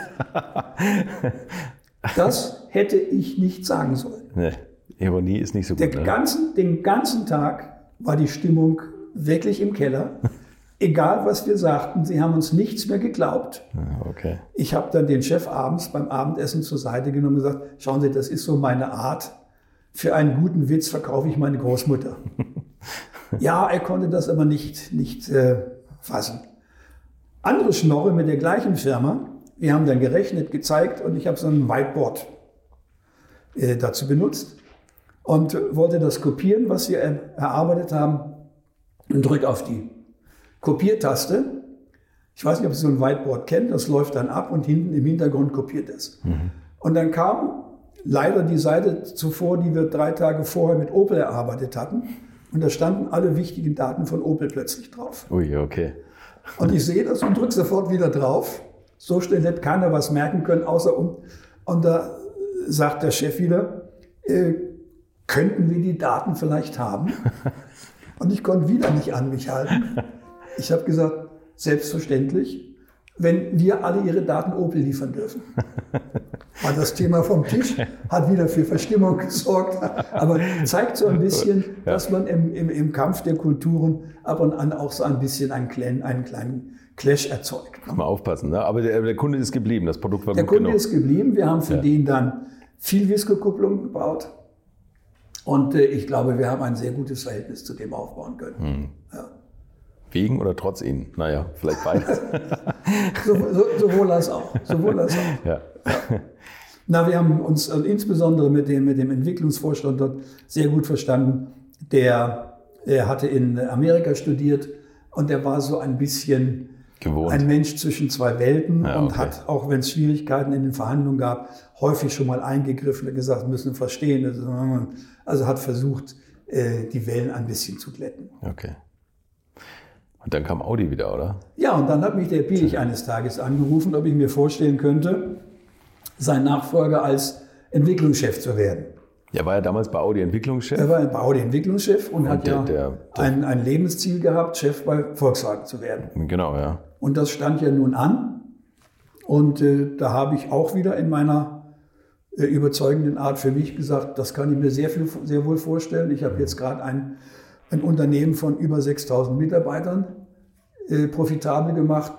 Das hätte ich nicht sagen sollen. Nee, Ironie ist nicht so gut. Den ganzen Tag war die Stimmung wirklich im Keller. Egal, was wir sagten, sie haben uns nichts mehr geglaubt. Okay. Ich habe dann den Chef abends beim Abendessen zur Seite genommen und gesagt, schauen Sie, das ist so meine Art. Für einen guten Witz verkaufe ich meine Großmutter. Ja, er konnte das aber nicht fassen. andere Schnorre mit der gleichen Firma, wir haben dann gerechnet, gezeigt und ich habe so ein Whiteboard dazu benutzt und wollte das kopieren, was wir erarbeitet haben, und drücke auf die Kopiertaste. Ich weiß nicht, ob Sie so ein Whiteboard kennen, das läuft dann ab und hinten im Hintergrund kopiert es. Und dann kam leider die Seite zuvor, die wir 3 Tage vorher mit Opel erarbeitet hatten. Und da standen alle wichtigen Daten von Opel plötzlich drauf. Ui, okay. Und ich sehe das und drücke sofort wieder drauf. So schnell hätte keiner was merken können, außer und da sagt der Chef wieder, könnten wir die Daten vielleicht haben? Und ich konnte wieder nicht an mich halten. Ich habe gesagt, selbstverständlich, wenn wir alle Ihre Daten Opel liefern dürfen. War das Thema vom Tisch, hat wieder für Verstimmung gesorgt, aber zeigt so ein bisschen, dass man im Kampf der Kulturen ab und an auch so ein bisschen einen kleinen Clash erzeugt. Muss man aufpassen, ne? Aber der Kunde ist geblieben, das Produkt war gut genug. Der Kunde ist geblieben, wir haben für den dann viel Visco-Kupplung gebaut und ich glaube, wir haben ein sehr gutes Verhältnis zu dem aufbauen können. Ja. Wegen oder trotz Ihnen? Naja, vielleicht beides. Sowohl als auch. Ja. Na, wir haben uns insbesondere mit dem Entwicklungsvorstand dort sehr gut verstanden. Der hatte in Amerika studiert und der war so ein bisschen gewohnt. Ein Mensch zwischen 2 Welten und hat, auch wenn es Schwierigkeiten in den Verhandlungen gab, häufig schon mal eingegriffen und gesagt, wir müssen verstehen. Also hat versucht, die Wellen ein bisschen zu glätten. Okay. Und dann kam Audi wieder, oder? Ja, und dann hat mich der Piech eines Tages angerufen, ob ich mir vorstellen könnte, sein Nachfolger als Entwicklungschef zu werden. Ja, war er damals bei Audi Entwicklungschef? Er war bei Audi Entwicklungschef und hat ein Lebensziel gehabt, Chef bei Volkswagen zu werden. Genau, ja. Und das stand ja nun an. Und da habe ich auch wieder in meiner überzeugenden Art für mich gesagt, das kann ich mir sehr wohl vorstellen. Ich habe jetzt gerade ein Unternehmen von über 6.000 Mitarbeitern profitabel gemacht.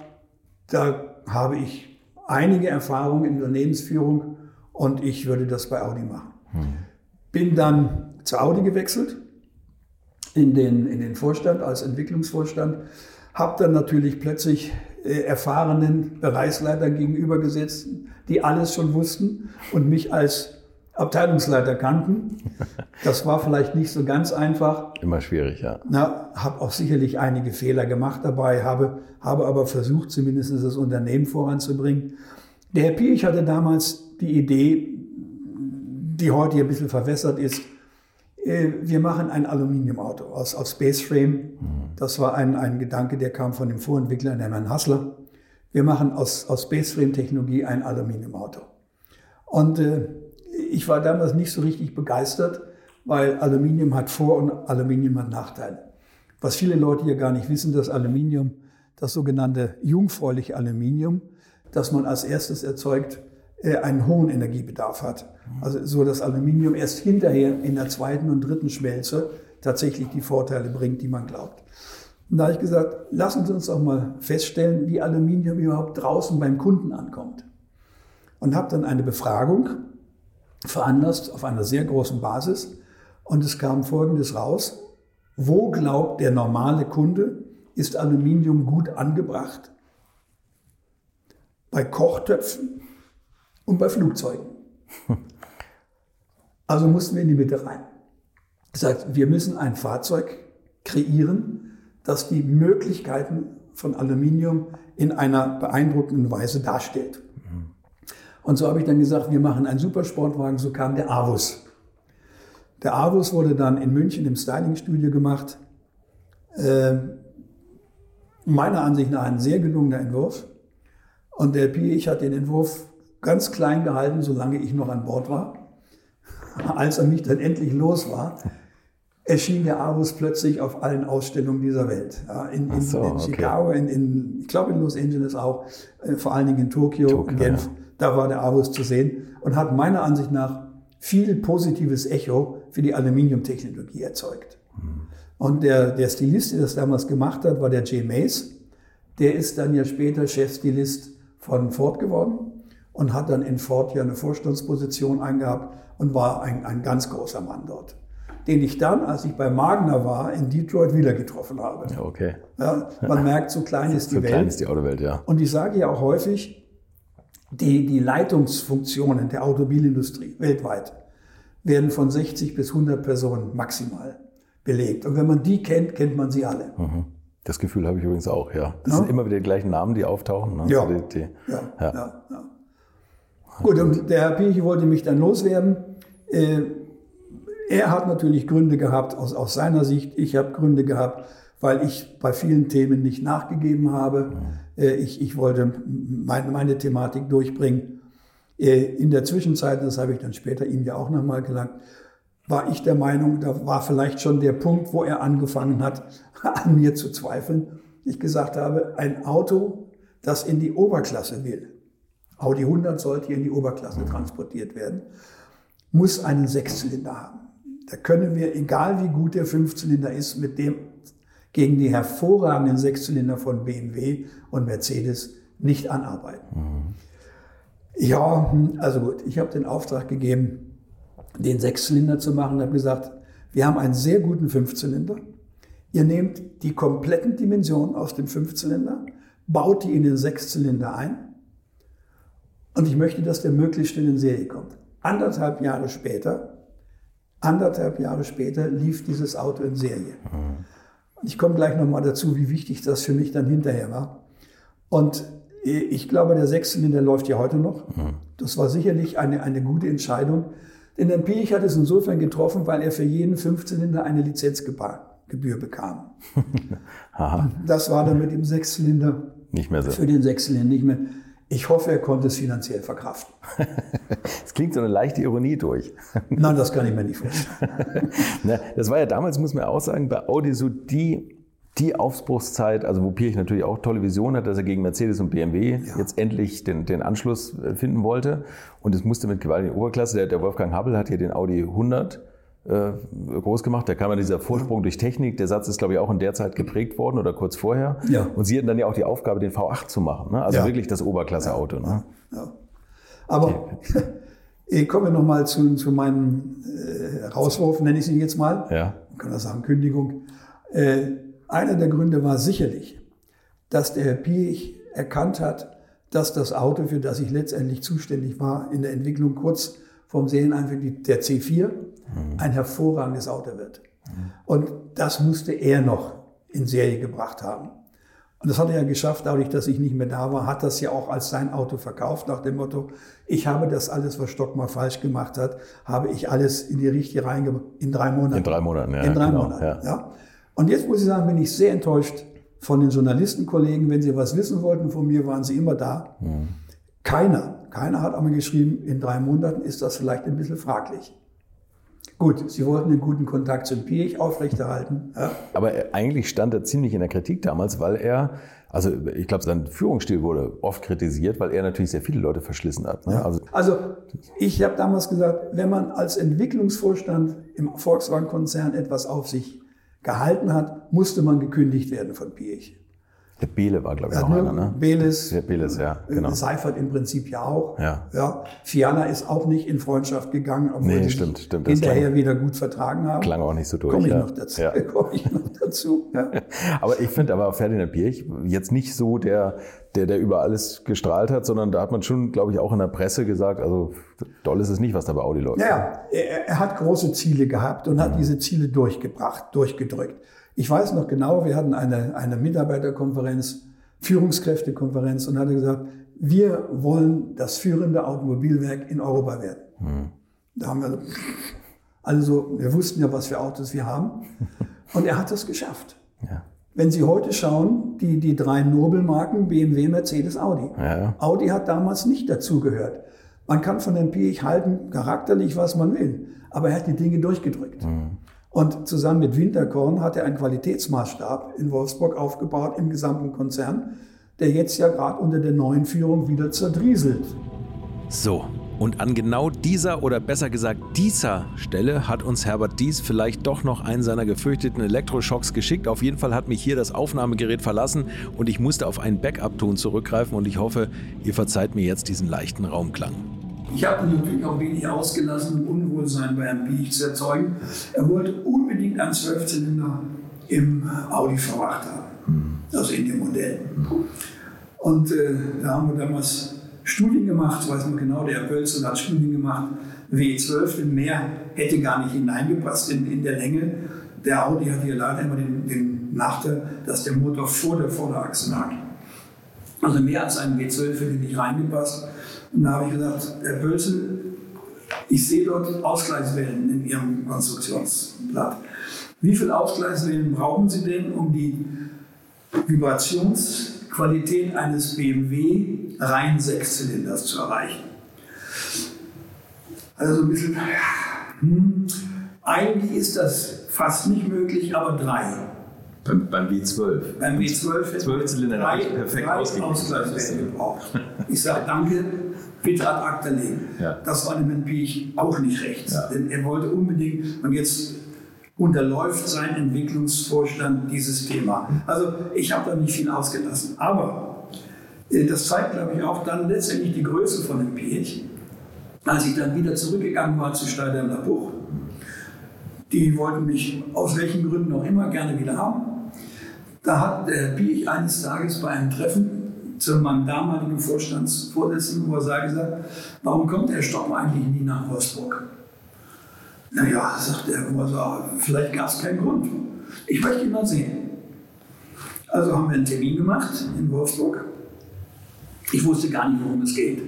Da habe ich einige Erfahrungen in Unternehmensführung und ich würde das bei Audi machen. Bin dann zu Audi gewechselt, in den Vorstand, als Entwicklungsvorstand, habe dann natürlich plötzlich erfahrenen Bereichsleitern gegenübergesetzt, die alles schon wussten und mich als Abteilungsleiter kannten. Das war vielleicht nicht so ganz einfach. Immer schwierig, ja. Habe auch sicherlich einige Fehler gemacht dabei, habe aber versucht, zumindest das Unternehmen voranzubringen. Der Herr Piech hatte damals die Idee, die heute hier ein bisschen verwässert ist, wir machen ein Aluminiumauto aus Spaceframe. Das war ein Gedanke, der kam von dem Vorentwickler, dem Herrn Hassler. Wir machen aus Spaceframe-Technologie ein Aluminiumauto. Und ich war damals nicht so richtig begeistert, weil Aluminium hat Vor- und Aluminium hat Nachteile. Was viele Leute hier gar nicht wissen, das Aluminium, das sogenannte jungfräuliche Aluminium, das man als erstes erzeugt, einen hohen Energiebedarf hat. Also so, dass Aluminium erst hinterher in der 2. und 3. Schmelze tatsächlich die Vorteile bringt, die man glaubt. Und da habe ich gesagt, lassen Sie uns auch mal feststellen, wie Aluminium überhaupt draußen beim Kunden ankommt. Und habe dann eine Befragung veranlasst auf einer sehr großen Basis und es kam Folgendes raus: Wo glaubt der normale Kunde, ist Aluminium gut angebracht? Bei Kochtöpfen und bei Flugzeugen. Also mussten wir in die Mitte rein. Das heißt, wir müssen ein Fahrzeug kreieren, das die Möglichkeiten von Aluminium in einer beeindruckenden Weise darstellt. Und so habe ich dann gesagt, wir machen einen Supersportwagen, so kam der Avus. Der Avus wurde dann in München im Stylingstudio gemacht. Meiner Ansicht nach ein sehr gelungener Entwurf. Und der Piech hat den Entwurf ganz klein gehalten, solange ich noch an Bord war. Als er mich dann endlich los war, erschien der Avus plötzlich auf allen Ausstellungen dieser Welt. Ja, in Chicago, ich glaube in Los Angeles auch, vor allen Dingen in Tokio, Genf. Ja. Da war der Avus zu sehen und hat meiner Ansicht nach viel positives Echo für die Aluminiumtechnologie erzeugt. Und der Stilist, der das damals gemacht hat, war der Jay Mays. Der ist dann ja später Chefstilist von Ford geworden und hat dann in Ford ja eine Vorstandsposition eingehabt und war ein ganz großer Mann dort. den ich dann, als ich bei Magna war, in Detroit wieder getroffen habe. Ja, okay. Ja, man merkt, so klein ist die Welt. So klein ist die Autowelt, ja. Und ich sage ja auch häufig, die Leitungsfunktionen der Automobilindustrie weltweit werden von 60 bis 100 Personen maximal belegt. Und wenn man die kennt, kennt man sie alle. Das Gefühl habe ich übrigens auch, ja. Das sind immer wieder die gleichen Namen, die auftauchen. Ne? Ja. Also Ja. Gut, und der Herr Piëch wollte mich dann loswerden. Er hat natürlich Gründe gehabt aus seiner Sicht. Ich habe Gründe gehabt, weil ich bei vielen Themen nicht nachgegeben habe. Ich wollte meine Thematik durchbringen. In der Zwischenzeit, das habe ich dann später ihm ja auch nochmal gelangt, war ich der Meinung, da war vielleicht schon der Punkt, wo er angefangen hat, an mir zu zweifeln. Ich gesagt habe, ein Auto, das in die Oberklasse will, Audi 100 sollte hier in die Oberklasse transportiert werden, muss einen Sechszylinder haben. Da können wir, egal wie gut der Fünfzylinder ist, mit dem gegen die hervorragenden Sechszylinder von BMW und Mercedes nicht anarbeiten. Ja, also gut, ich habe den Auftrag gegeben, den Sechszylinder zu machen und habe gesagt, wir haben einen sehr guten Fünfzylinder. Ihr nehmt die kompletten Dimensionen aus dem Fünfzylinder, baut die in den Sechszylinder ein und ich möchte, dass der möglichst schnell in Serie kommt. Anderthalb Jahre später lief dieses Auto in Serie. Und ich komme gleich nochmal dazu, wie wichtig das für mich dann hinterher war. Und ich glaube, der Sechszylinder läuft ja heute noch. Das war sicherlich eine gute Entscheidung. Denn der Piëch hat es insofern getroffen, weil er für jeden Fünfzylinder eine Lizenzgebühr bekam. Das war dann mit dem Sechszylinder nicht mehr so. Für den Sechszylinder nicht mehr. Ich hoffe, er konnte es finanziell verkraften. Es klingt so eine leichte Ironie durch. Nein, das kann ich mir nicht vorstellen. Das war ja damals, muss man auch sagen, bei Audi so die Aufbruchszeit, also wo Piëch natürlich auch tolle Visionen hat, dass er gegen Mercedes und BMW jetzt endlich den Anschluss finden wollte. Und es musste mit gewaltiger Oberklasse. Der Wolfgang Happel hat hier den Audi 100 groß gemacht. Da kam ja dieser Vorsprung durch Technik. Der Satz ist, glaube ich, auch in der Zeit geprägt worden oder kurz vorher. Ja. Und Sie hatten dann ja auch die Aufgabe, den V8 zu machen. Ne? Also wirklich das Oberklasse-Auto. Ne? Ja. Aber ich komme nochmal zu meinem Rauswurf, nenne ich es Ihnen jetzt mal. Ja. Man kann das sagen, Kündigung. Einer der Gründe war sicherlich, dass der Herr Piëch erkannt hat, dass das Auto, für das ich letztendlich zuständig war, in der Entwicklung kurz vom Serieneinführung, der C4, ein hervorragendes Auto wird. Und das musste er noch in Serie gebracht haben. Und das hat er ja geschafft, dadurch, dass ich nicht mehr da war, hat das ja auch als sein Auto verkauft, nach dem Motto, ich habe das alles, was Stockmar falsch gemacht hat, habe ich alles in die richtige reingebracht, in 3 Monaten. In 3 Monaten, ja. In 3 Monaten, ja. Und jetzt muss ich sagen, bin ich sehr enttäuscht von den Journalistenkollegen. Wenn sie was wissen wollten von mir, waren sie immer da. Keiner hat einmal geschrieben, in 3 Monaten ist das vielleicht ein bisschen fraglich. Gut, sie wollten einen guten Kontakt zum Piëch aufrechterhalten. Ja. Aber eigentlich stand er ziemlich in der Kritik damals, weil er, also ich glaube, sein Führungsstil wurde oft kritisiert, weil er natürlich sehr viele Leute verschlissen hat. Ne? Ja. Also ich habe damals gesagt, wenn man als Entwicklungsvorstand im Volkswagen-Konzern etwas auf sich gehalten hat, musste man gekündigt werden von Piëch. Der Behle war, glaube ich, noch einer, ne? Beles, ja, genau. Seifert im Prinzip ja auch. Ja. Fiala ist auch nicht in Freundschaft gegangen, obwohl die stimmt. hinterher wieder gut vertragen haben. Klang auch nicht so durch. Komme ich noch dazu. Ja. Aber ich finde aber Ferdinand Piëch jetzt nicht so der über alles gestrahlt hat, sondern da hat man schon, glaube ich, auch in der Presse gesagt, also doll ist es nicht, was da bei Audi läuft. Ja, er hat große Ziele gehabt und hat diese Ziele durchgedrückt. Ich weiß noch genau, wir hatten eine Mitarbeiterkonferenz, Führungskräftekonferenz und hatte gesagt, wir wollen das führende Automobilwerk in Europa werden. Da haben wir wir wussten ja, was für Autos wir haben und er hat das geschafft. Ja. Wenn Sie heute schauen, die 3 Nobelmarken, BMW, Mercedes, Audi. Ja. Audi hat damals nicht dazugehört. Man kann von Herrn Piëch halten, charakterlich, was man will, aber er hat die Dinge durchgedrückt. Und zusammen mit Winterkorn hat er einen Qualitätsmaßstab in Wolfsburg aufgebaut im gesamten Konzern, der jetzt ja gerade unter der neuen Führung wieder zerdrieselt. So, und an genau dieser oder besser gesagt dieser Stelle hat uns Herbert Diess vielleicht doch noch einen seiner gefürchteten Elektroschocks geschickt. Auf jeden Fall hat mich hier das Aufnahmegerät verlassen und ich musste auf einen Backup-Ton zurückgreifen und ich hoffe, ihr verzeiht mir jetzt diesen leichten Raumklang. Ich habe natürlich auch wenig ausgelassen, um Unwohlsein bei Herrn Piech zu erzeugen. Er wollte unbedingt einen 12-Zylinder im Audi V8 haben, also in dem Modell. Und da haben wir damals Studien gemacht, weiß man genau, der Herr Bölzel hat Studien gemacht, W12, denn mehr hätte gar nicht hineingepasst in der Länge. Der Audi hat hier leider immer den Nachteil, dass der Motor vor der Vorderachse lag. Also mehr als ein W12 hätte nicht reingepasst. Und da habe ich gesagt, Herr Bölzel, ich sehe dort Ausgleichswellen in Ihrem Konstruktionsblatt. Wie viele Ausgleichswellen brauchen Sie denn, um die Vibrationsqualität eines BMW rein 6-Zylinders zu erreichen? Also ein bisschen, eigentlich ist das fast nicht möglich, aber 3. Beim W12. Beim W12 hätte 12 Zylinder perfekt Ausgleichswellen gebraucht. Ich sage danke, bitte ad acta legen. Ja. Das war dem Piech auch nicht recht. Ja. Denn er wollte unbedingt, und jetzt unterläuft sein Entwicklungsvorstand dieses Thema. Also ich habe da nicht viel ausgelassen. Aber das zeigt, glaube ich, auch dann letztendlich die Größe von dem Piech. Als ich dann wieder zurückgegangen war zu Steyr-Daimler-Puch, die wollten mich aus welchen Gründen auch immer gerne wieder haben. Da hat der Piech eines Tages bei einem Treffen zu meinem damaligen Vorstandsvorsitzenden USA gesagt, warum kommt Herr Stockmar eigentlich nie nach Wolfsburg? Naja, sagt er, vielleicht gab es keinen Grund. Ich möchte ihn mal sehen. Also haben wir einen Termin gemacht in Wolfsburg. Ich wusste gar nicht, worum es geht.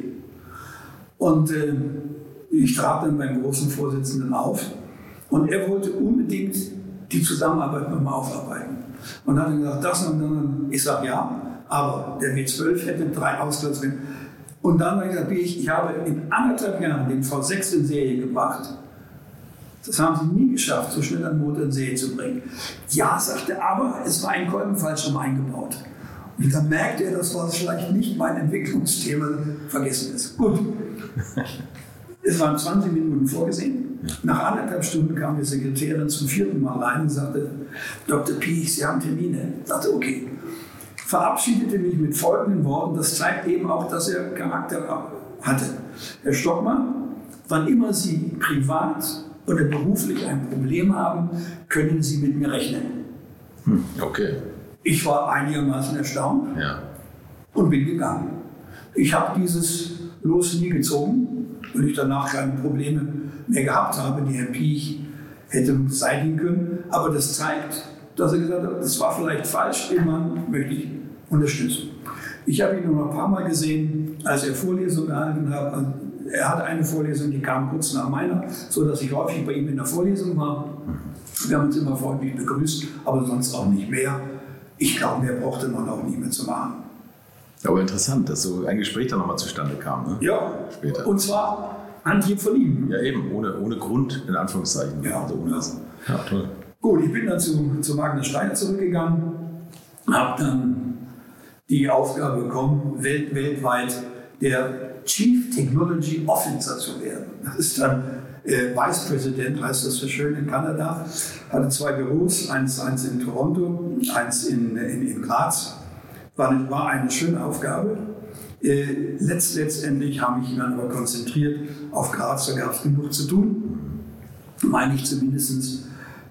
Und ich trat dann beim großen Vorsitzenden auf. Und er wollte unbedingt die Zusammenarbeit mit mir aufarbeiten. Und hat dann gesagt, das und dann. Ich sage ja, aber der W12 hätte 3 Ausgleichswellen. Und dann habe ich gesagt, ich habe in 1,5 Jahren den V6 in Serie gebracht. Das haben sie nie geschafft, so schnell einen Motor in Serie zu bringen. Ja, sagte er, aber es war ein Kolbenfallschirm eingebaut. Und dann merkte er, das war vielleicht nicht mein Entwicklungsthema, vergessen ist. Gut. Es waren 20 Minuten vorgesehen. Nach 1,5 Stunden kam die Sekretärin zum 4. Mal rein und sagte, Dr. Piech, Sie haben Termine. Ich sagte, okay. Verabschiedete mich mit folgenden Worten. Das zeigt eben auch, dass er Charakter hatte. Herr Stockmar, wann immer Sie privat oder beruflich ein Problem haben, können Sie mit mir rechnen. Okay. Ich war einigermaßen erstaunt und bin gegangen. Ich habe dieses Los nie gezogen, weil ich danach keine Probleme mehr gehabt habe, die Herr Piech hätte beseitigen können. Aber das zeigt, dass er gesagt hat, das war vielleicht falsch, den Mann möchte ich unterstützen. Ich habe ihn nur noch ein paar Mal gesehen, als er Vorlesungen gehalten hat. Er hatte eine Vorlesung, die kam kurz nach meiner, sodass ich häufig bei ihm in der Vorlesung war. Wir haben uns immer freundlich begrüßt, aber sonst auch nicht mehr. Ich glaube, mehr brauchte man auch nicht mehr zu machen. Aber interessant, dass so ein Gespräch dann nochmal zustande kam. Ne? Ja, später. Und zwar Anhieb von ihm. Ja, eben, ohne Grund, in Anführungszeichen. Ja, also ohne das. Ja, toll. Gut, ich bin dann zu Wagner Steiner zurückgegangen, habe dann die Aufgabe bekommen, weltweit der Chief Technology Officer zu werden. Das ist dann Vice President, heißt das so schön in Kanada. Hatte 2 Büros, eins in Toronto, eins in Graz. War eine schöne Aufgabe. Letztendlich habe ich mich dann aber konzentriert auf Graz, da gab es genug zu tun, meine ich zumindest.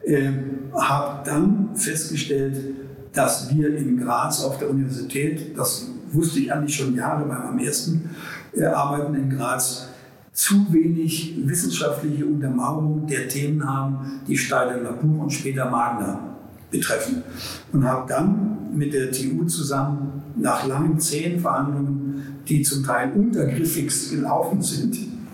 Habe dann festgestellt, dass wir in Graz auf der Universität, das wusste ich eigentlich schon Jahre bei meinem ersten Arbeiten in Graz, zu wenig wissenschaftliche Untermauerung der Themen haben, die Steyr-Daimler-Puch und später Magna betreffen. Und habe dann mit der TU zusammen nach langen 10 Verhandlungen, die zum Teil untergriffigst gelaufen sind,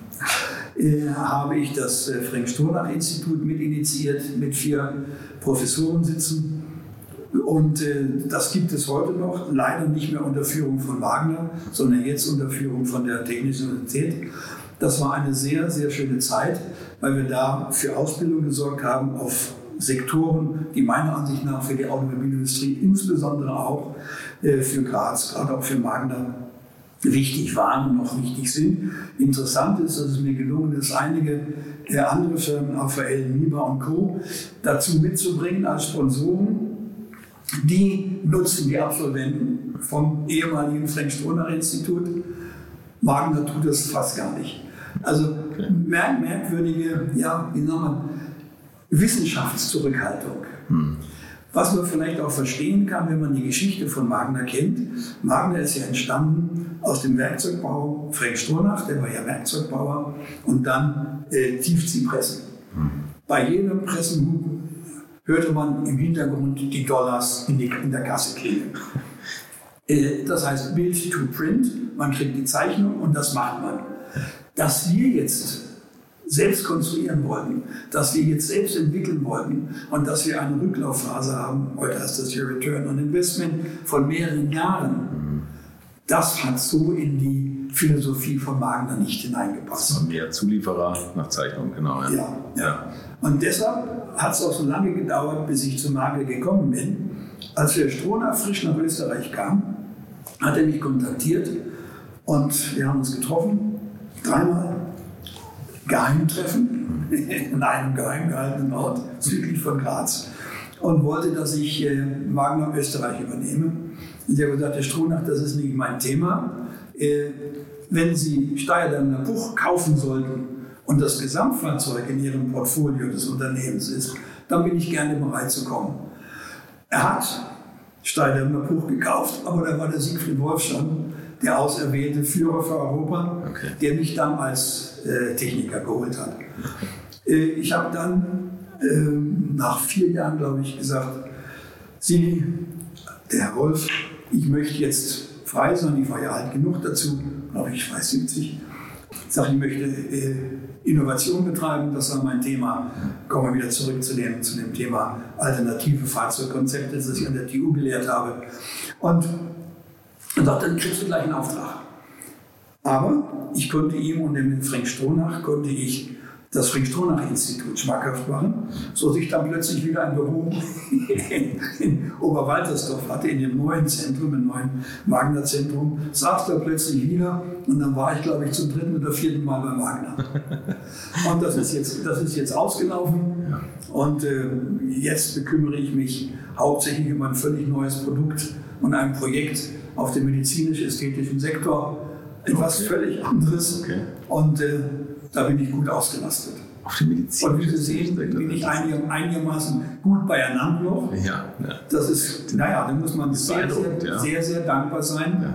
habe ich das Frank-Stronach-Institut mitinitiiert, mit 4 Professoren sitzen. Und das gibt es heute noch, leider nicht mehr unter Führung von Wagner, sondern jetzt unter Führung von der Technischen Universität. Das war eine sehr, sehr schöne Zeit, weil wir da für Ausbildung gesorgt haben auf Sektoren, die meiner Ansicht nach für die Automobilindustrie, insbesondere auch für Graz, gerade auch für Magna, wichtig waren und noch wichtig sind. Interessant ist, dass es mir gelungen ist, einige andere Firmen, AVL, Miba und Co. dazu mitzubringen als Sponsoren. Die nutzen die Absolventen vom ehemaligen Frank-Stronach-Institut. Magna tut das fast gar nicht. Also merkwürdige, ja, wie sagt man, Wissenschaftszurückhaltung. Was man vielleicht auch verstehen kann, wenn man die Geschichte von Magna kennt. Magna ist ja entstanden aus dem Werkzeugbau. Frank Stronach, der war ja Werkzeugbauer, und dann Tiefziehpressen. Bei jedem Pressenhupen hörte man im Hintergrund die Dollars in der Kasse klingen. Das heißt Build to Print, man kriegt die Zeichnung und das macht man. Dass wir jetzt selbst konstruieren wollten, dass wir jetzt selbst entwickeln wollten und dass wir eine Rücklaufphase haben, heute heißt das hier Return on Investment, von mehreren Jahren, das hat so in die Philosophie von Magna nicht hineingepasst. Und mehr Zulieferer nach Zeichnung, genau. Ja. Und deshalb hat es auch so lange gedauert, bis ich zu Magna gekommen bin. Als Herr Stronach frisch nach Österreich kam, hat er mich kontaktiert und wir haben uns getroffen, 3-mal. Geheimtreffen in einem geheim gehaltenen Ort südlich von Graz und wollte, dass ich Magna Österreich übernehme. Und ich habe gesagt, Herr Stronach, das ist nicht mein Thema. Wenn Sie Steyr-Daimler Puch kaufen sollten und das Gesamtfahrzeug in Ihrem Portfolio des Unternehmens ist, dann bin ich gerne bereit zu kommen. Er hat Steyr-Daimler Puch gekauft, aber da war der Siegfried Wolf schon der auserwählte Führer für Europa, der mich dann als Techniker geholt hat. Ich habe dann nach 4 Jahren, glaube ich, gesagt, Sie, der Herr Wolf, ich möchte jetzt frei sein, ich war ja alt genug dazu, glaube ich, war 70. Ich sage, ich möchte Innovation betreiben, das war mein Thema. Kommen wir wieder zurück zu dem Thema alternative Fahrzeugkonzepte, das ich an der TU gelehrt habe. Und sagte, dann kriegst du gleich einen Auftrag. Aber ich konnte ihm und dem Frank Stronach das Frank-Stronach-Institut schmackhaft machen, so dass ich dann plötzlich wieder ein Büro in Oberwaltersdorf hatte, in dem neuen Zentrum, im neuen Magna-Zentrum, saß da plötzlich wieder und dann war ich, glaube ich, zum 3. oder 4. Mal bei Magna. Und das ist jetzt ausgelaufen und jetzt bekümmere ich mich hauptsächlich um ein völlig neues Produkt und ein Projekt auf dem medizinisch-ästhetischen Sektor, etwas völlig anderes. Und da bin ich gut ausgelastet. Auf dem Medizin. Und wie Sie sehen, bin ich einigermaßen gut beieinander noch. Das ist, da muss man sehr dankbar sein.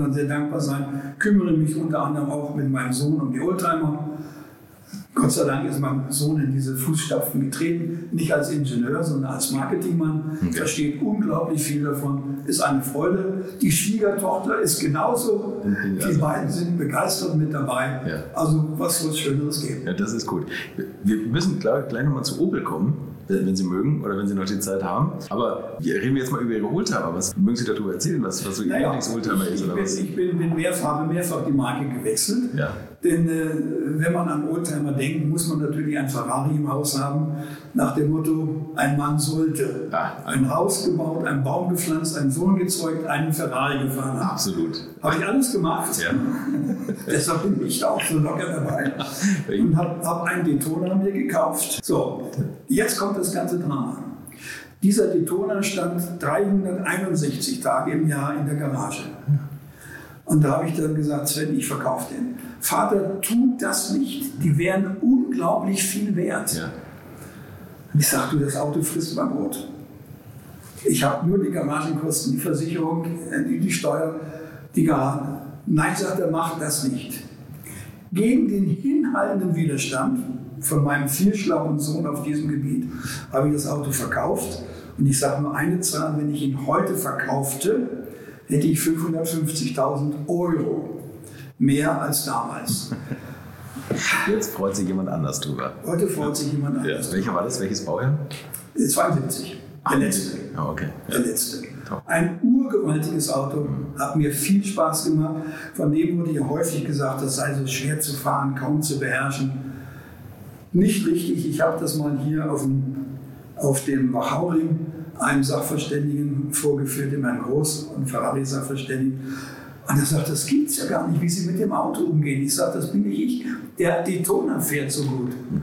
Kümmere mich unter anderem auch mit meinem Sohn um die Oldtimer. Gott sei Dank ist mein Sohn in diese Fußstapfen getreten, nicht als Ingenieur, sondern als Marketingmann. Versteht unglaublich viel davon, ist eine Freude. Die Schwiegertochter ist genauso. Die beiden sind begeistert mit dabei. Also was soll es Schöneres geben? Ja, das ist gut. Wir müssen gleich nochmal zu Opel kommen, wenn Sie mögen oder wenn Sie noch die Zeit haben. Aber reden wir jetzt mal über Ihre Oldtimer. Was mögen Sie darüber erzählen, was so Ihr Lieblings-Oldtimer ist? Ich bin mehrfach die Marke gewechselt. Denn wenn man an Oldtimer denkt, muss man natürlich ein Ferrari im Haus haben, nach dem Motto, ein Mann sollte. Ein Haus gebaut, einen Baum gepflanzt, einen Sohn gezeugt, einen Ferrari gefahren. Absolut. Habe ich alles gemacht. Deshalb bin ich auch so locker dabei. Und habe einen Daytona mir gekauft. So, jetzt kommt das ganze Drama. Dieser Daytona stand 361 Tage im Jahr in der Garage. Und da habe ich dann gesagt, Sven, ich verkaufe den. Vater, tu das nicht. Die wären unglaublich viel wert. Ich sage, das Auto frisst mein Brot. Ich habe nur die Garagenkosten, die Versicherung, die Steuer, die Garage. Nein, sagt er, mach das nicht. Gegen den hinhaltenden Widerstand von meinem viel schlauen Sohn auf diesem Gebiet habe ich das Auto verkauft. Und ich sage nur eine Zahl, wenn ich ihn heute verkaufte, hätte ich 550.000 Euro mehr als damals. Jetzt freut sich jemand anders drüber. Heute freut sich jemand anders. Welcher war das? Welches Baujahr? 72. Der letzte. Der letzte. Ein urgewaltiges Auto, hat mir viel Spaß gemacht. Von dem wurde ja häufig gesagt, das sei so schwer zu fahren, kaum zu beherrschen. Nicht richtig. Ich habe das mal hier auf dem Wachauring einem Sachverständigen vorgeführt, dem Herrn Groß, einem Ferrari-Sachverständigen. Und er sagt, das gibt's ja gar nicht, wie Sie mit dem Auto umgehen. Ich sage, das bin nicht ich. Der Daytona fährt so gut.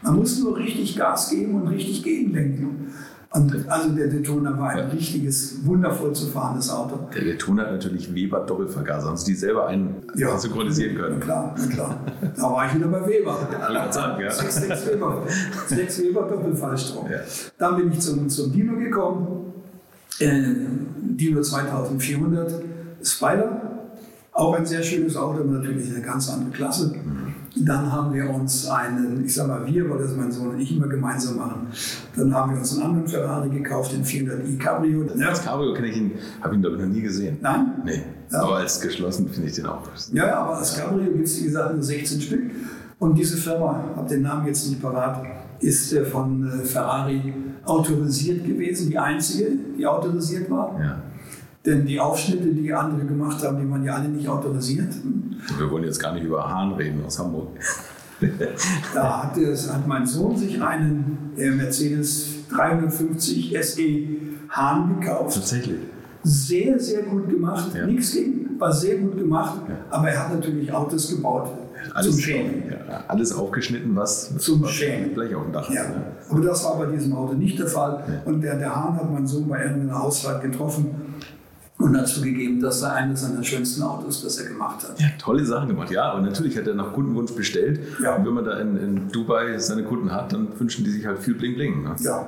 Man muss nur richtig Gas geben und richtig gegenlenken. Und also der Daytona war ein richtiges, wundervoll zu fahrendes Auto. Der Daytona hat natürlich Weber Doppelvergaser. Haben Sie die selber synchronisieren können? Na klar. Da war ich wieder bei Weber. Alle sagen, ja. 6 Weber Doppelfallstrom. Ja. Dann bin ich zum Dino gekommen. Dino 2400 Spider. Auch ein sehr schönes Auto, natürlich eine ganz andere Klasse. Dann haben wir uns einen, weil das mein Sohn und ich immer gemeinsam machen, dann haben wir uns einen anderen Ferrari gekauft, den 400i Cabrio. Ja, das Cabrio habe ich ihn glaube ich noch nie gesehen. Nein? Nee, ja. Aber als geschlossen finde ich den auch. Ja, aber als Cabrio gibt es, wie gesagt, nur 16 Stück. Und diese Firma, habe den Namen jetzt nicht parat, ist von Ferrari autorisiert gewesen, die einzige, die autorisiert war. Ja. Denn die Aufschnitte, die andere gemacht haben, die waren ja alle nicht autorisiert. Wir wollen jetzt gar nicht über Hahn reden aus Hamburg. Da hat mein Sohn sich einen Mercedes 350 SE Hahn gekauft. Tatsächlich. Sehr, sehr gut gemacht. Ja. Nichts gegen, war sehr gut gemacht. Ja. Aber er hat natürlich Autos gebaut. Zum Schämen. Ja, alles aufgeschnitten, was zum Schämen. Gleich auf dem Dach ist. Ja. Aber das war bei diesem Auto nicht der Fall. Ja. Und der Hahn hat mein Sohn bei irgendeiner Ausfahrt getroffen. Und hat zugegeben, das sei eines seiner schönsten Autos, das er gemacht hat. Ja, tolle Sachen gemacht. Ja, und natürlich hat er nach Kundenwunsch bestellt. Ja. Und wenn man da in Dubai seine Kunden hat, dann wünschen die sich halt viel Bling Bling. Ne? Ja.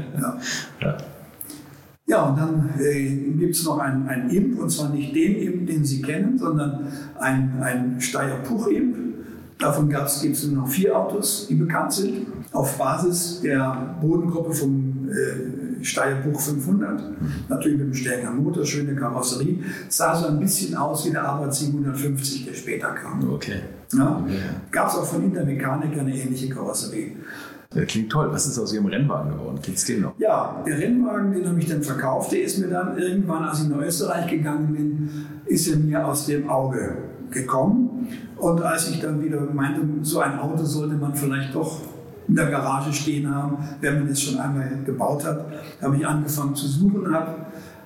Ja, und dann gibt es noch ein Imp, und zwar nicht den Imp, den Sie kennen, sondern ein Steyr-Puch-Imp. Davon gibt es nur noch 4 Autos, die bekannt sind, auf Basis der Bodengruppe vom Steyr-Puch 500. Natürlich mit einem stärkeren Motor, schöne Karosserie. Sah so ein bisschen aus wie der Abarth 750, der später kam. Okay. Ja? Gab es auch von Intermechanik eine ähnliche Karosserie. Das klingt toll. Was ist aus Ihrem Rennwagen geworden? Gibt es den noch? Ja, der Rennwagen, den habe ich dann verkauft. Der ist mir dann irgendwann, als ich nach Österreich gegangen bin, ist er mir aus dem Auge gekommen. Und als ich dann wieder meinte, so ein Auto sollte man vielleicht doch in der Garage stehen haben, wenn man es schon einmal gebaut hat, habe ich angefangen zu suchen und habe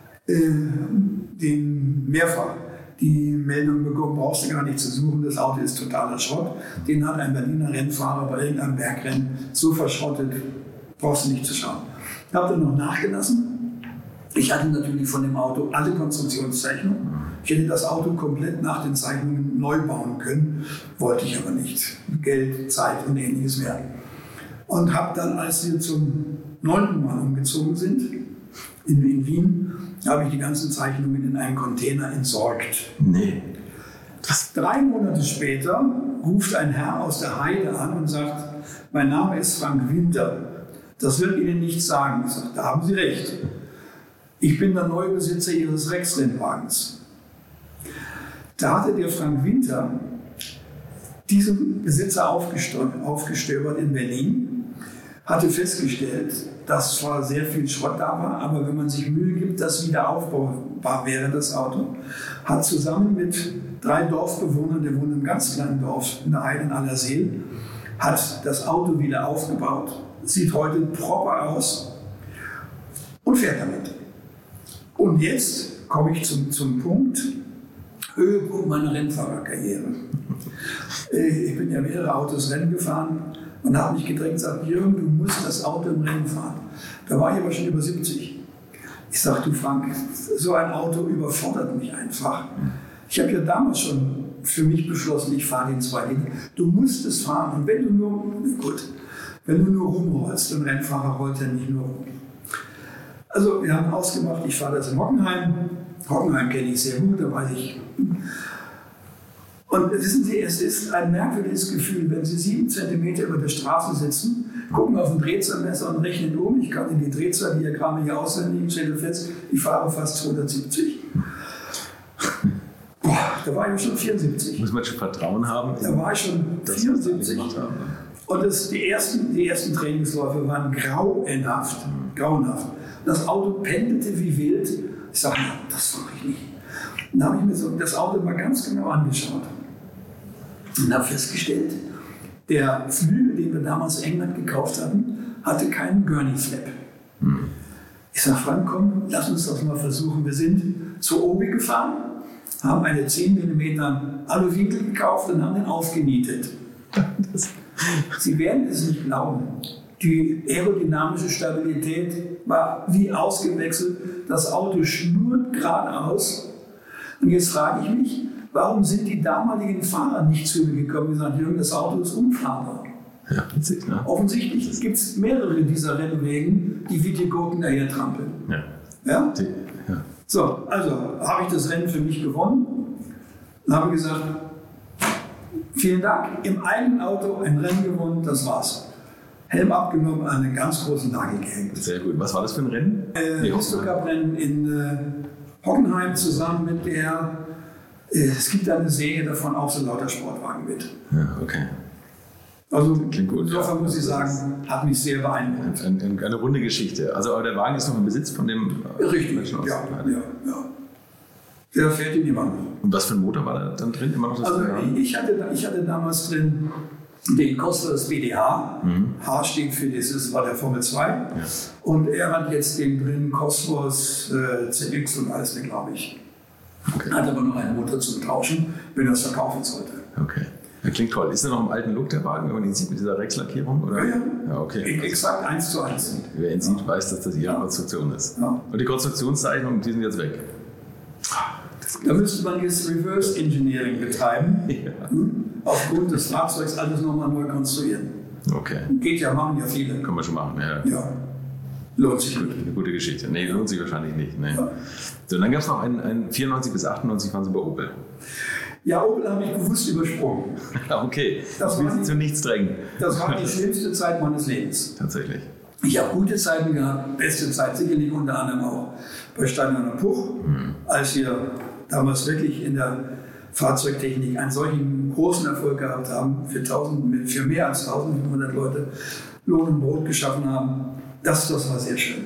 den mehrfach die Meldung bekommen, brauchst du gar nicht zu suchen, das Auto ist totaler Schrott. Den hat ein Berliner Rennfahrer bei irgendeinem Bergrennen so verschrottet, brauchst du nicht zu schauen. Ich habe dann noch nachgelassen. Ich hatte natürlich von dem Auto alle Konstruktionszeichnungen. Ich hätte das Auto komplett nach den Zeichnungen neu bauen können, wollte ich aber nicht. Geld, Zeit und ähnliches mehr. Und habe dann, als wir zum 9. Mal umgezogen sind, in Wien, habe ich die ganzen Zeichnungen in einen Container entsorgt. Nee. 3 Monate später ruft ein Herr aus der Heide an und sagt, mein Name ist Frank Winter. Das wird Ihnen nichts sagen. Ich sage, da haben Sie recht. Ich bin der Neubesitzer Ihres Rex-Rennwagens. Da hatte der Frank Winter diesen Besitzer aufgestöbert in Berlin, hatte festgestellt, dass zwar sehr viel Schrott da war, aber wenn man sich Mühe gibt, dass wieder aufbaubar wäre, das Auto, hat zusammen mit 3 Dorfbewohnern, der wohnen in einem ganz kleinen Dorf in der Heide in Allerseel, hat das Auto wieder aufgebaut, sieht heute proper aus und fährt damit. Und jetzt komme ich zum Punkt, Höhepunkt meiner Rennfahrerkarriere. Ich bin ja mehrere Autos Rennen gefahren und habe mich gedrängt und gesagt, Jürgen, du musst das Auto im Rennen fahren. Da war ich aber schon über 70. Ich sage, du Frank, so ein Auto überfordert mich einfach. Ich habe ja damals schon für mich beschlossen, ich fahre den 2 Liter. Du musst es fahren. Und wenn du nur rumrollst, ein Rennfahrer rollt ja nicht nur rum. Also wir haben ausgemacht, ich fahre das in Hockenheim. Hockenheim kenne ich sehr gut, da weiß ich. Und wissen Sie, es ist ein merkwürdiges Gefühl, wenn Sie 7 Zentimeter über der Straße sitzen, gucken auf ein Drehzahlmesser und rechnen um. Ich kann in die Drehzahldiagramme hier auswendig, stelle fest, ich fahre fast 270. Boah, da war ich schon 74. Muss man schon Vertrauen haben? Da war ich schon 74. Und die ersten Trainingsläufe waren grauenhaft. Das Auto pendelte wie wild. Ich sage, das mache ich nicht. Dann habe ich mir das Auto mal ganz genau angeschaut und habe festgestellt, der Flügel, den wir damals in England gekauft hatten, hatte keinen Gurney-Flap. Ich sage, Frank, komm, lass uns das mal versuchen. Wir sind zur Obi gefahren, haben eine 10 mm Aluwinkel gekauft und haben den aufgenietet. Sie werden es nicht glauben. Die aerodynamische Stabilität war wie ausgewechselt. Das Auto schnurrt geradeaus. Und jetzt frage ich mich, warum sind die damaligen Fahrer nicht zu mir gekommen und gesagt, Jürgen, das Auto ist unfahrbar. Ja, witzig, ne? Offensichtlich gibt es mehrere dieser Rennwegen, die wie die Gurken daher trampeln. Ja. Ja? Ja. So, also habe ich das Rennen für mich gewonnen und habe gesagt, vielen Dank, im eigenen Auto ein Rennen gewonnen, das war's. Helm abgenommen, an einen ganz großen Nagel gehängt. Sehr gut. Was war das für ein Rennen? Cup-Rennen in Hockenheim zusammen mit der, es gibt da eine Serie davon, auch so lauter Sportwagen mit. Ja, okay. Also klingt gut. Insofern muss ich sagen, hat mich sehr beeindruckt. Eine runde Geschichte. Also aber der Wagen ist noch im Besitz von dem Richtig, Menschen aus ja. Der fährt ihn immer noch. Und was für ein Motor war da dann drin? Immer noch das Also ich hatte damals drin den Cosworth BDH. H steht für das war der Formel 2. Ja. Und er hat jetzt den drin Cosworth CX und alles, glaube ich. Okay. Hat aber noch einen Motor zum Tauschen, wenn er es verkaufen sollte. Okay. Ja, klingt toll. Ist er noch im alten Look, der Wagen, wenn man ihn sieht mit dieser Rexlackierung? Oder? Ja. Ja, okay. Exakt 1:1. Wer ihn sieht, weiß, dass das ihre Konstruktion ist. Ja. Und die Konstruktionszeichnungen, die sind jetzt weg. Da müsste man jetzt Reverse Engineering betreiben. Ja. Aufgrund des Fahrzeugs alles nochmal neu konstruieren. Okay. Geht ja, machen ja viele. Kann man schon machen, ja. Ja. Lohnt sich. Eine gute Geschichte. Nee, lohnt sich wahrscheinlich nicht. Nee. Ja. So, dann gab es noch einen 94 bis 98 waren sie bei Opel. Ja, Opel habe ich bewusst übersprungen. Okay, das will Sie zu nichts drängen. Das war die schlimmste Zeit meines Lebens. Tatsächlich. Ich habe gute Zeiten gehabt, beste Zeit sicherlich unter anderem auch bei Steiner und Puch, als wir damals wirklich in der Fahrzeugtechnik einen solchen großen Erfolg gehabt haben, für mehr als 1500 Leute Lohn und Brot geschaffen haben. Das war sehr schön.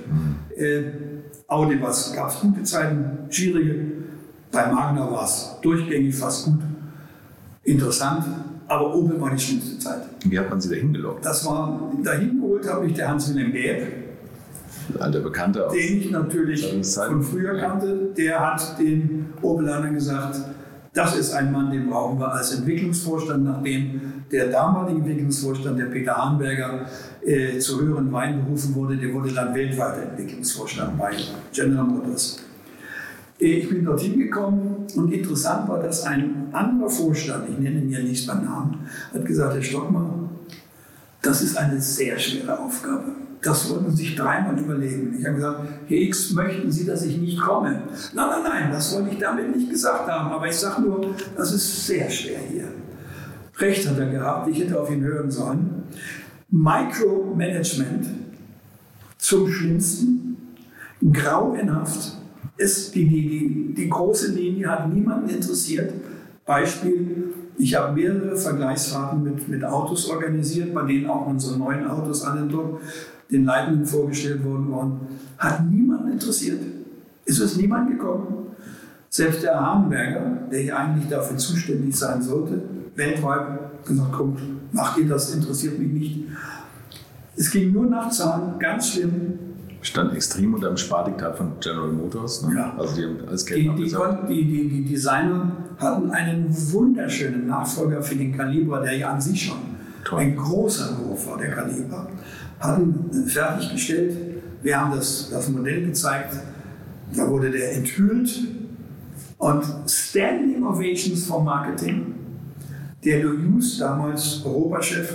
Audi gab es gute Zeiten, schwierige. Bei Magna war es durchgängig fast gut, interessant, aber Opel war die schlimmste Zeit. Wie hat man sie dahin gelockt? Dahin geholt habe ich der Hans-Wilhelm Gäb, alter Bekannter, den ich natürlich von früher kannte. Der hat den Opelanern gesagt, das ist ein Mann, den brauchen wir als Entwicklungsvorstand, nachdem der damalige Entwicklungsvorstand, der Peter Hahnberger, zu höheren Weinen berufen wurde. Der wurde dann weltweiter Entwicklungsvorstand bei General Motors. Ich bin dorthin gekommen und interessant war, dass ein anderer Vorstand, ich nenne ihn ja nicht beim Namen, hat gesagt, Herr Stockmar, das ist eine sehr schwere Aufgabe. Das sollten Sie sich dreimal überlegen. Ich habe gesagt, Herr X, möchten Sie, dass ich nicht komme? Nein, das wollte ich damit nicht gesagt haben. Aber ich sage nur, das ist sehr schwer hier. Recht hat er gehabt, ich hätte auf ihn hören sollen. Micromanagement zum Schlimmsten, grauenhaft. Die große Linie hat niemanden interessiert. Beispiel, ich habe mehrere Vergleichsfahrten mit Autos organisiert, bei denen auch unsere neuen Autos alle den Leitenden vorgestellt waren. Hat niemanden interessiert. Es ist niemand gekommen. Selbst der Hahnberger, der hier eigentlich dafür zuständig sein sollte, weltweit gesagt, kommt, macht ihr das, interessiert mich nicht. Es ging nur nach Zahlen, ganz schlimm. Stand extrem unter dem Spardiktat von General Motors. Ne? Ja. Also die haben alles Geld abgesagt. Die Designer hatten einen wunderschönen Nachfolger für den Calibra, der ja an sich schon ein großer Beruf war, der Calibra. Hatten fertiggestellt. Wir haben das Modell gezeigt. Da wurde der enthüllt. Und Standing Ovations vom Marketing. Der Louis, damals Europachef.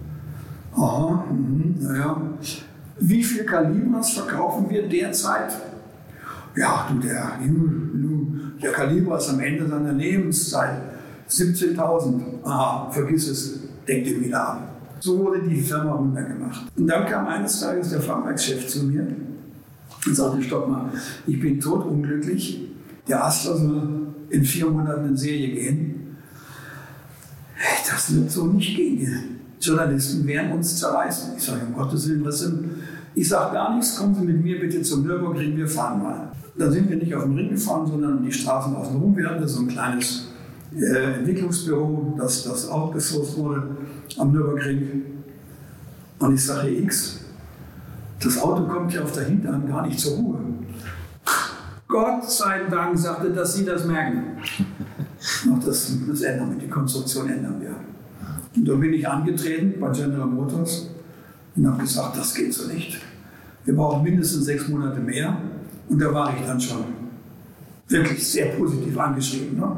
Naja. Wie viele Calibras verkaufen wir derzeit? Ja, der Calibra ist am Ende seiner Lebenszeit 17.000. Aha, vergiss es, denkt ihr wieder ab. So wurde die Firma runtergemacht. Und dann kam eines Tages der Fahrwerkschef zu mir und sagte, Stockmar, ich bin todunglücklich. Der Astra soll in 4 Monaten in Serie gehen. Das wird so nicht gehen. Die Journalisten werden uns zerreißen. Ich sage, um Gottes Willen, was sind? Ich sage gar nichts, kommen Sie mit mir bitte zum Nürburgring, wir fahren mal. Da sind wir nicht auf dem Ring gefahren, sondern um die Straßen außenrum. Wir hatten so ein kleines Entwicklungsbüro, das outgesourced wurde am Nürburgring. Und ich sage, X, das Auto kommt ja auf der Hinterhand gar nicht zur Ruhe. Gott sei Dank sagte, dass Sie das merken. Noch das ändern wir, die Konstruktion ändern wir. Und da bin ich angetreten bei General Motors und habe gesagt, das geht so nicht. Wir brauchen mindestens 6 Monate mehr. Und da war ich dann schon wirklich sehr positiv angeschrieben. Ne?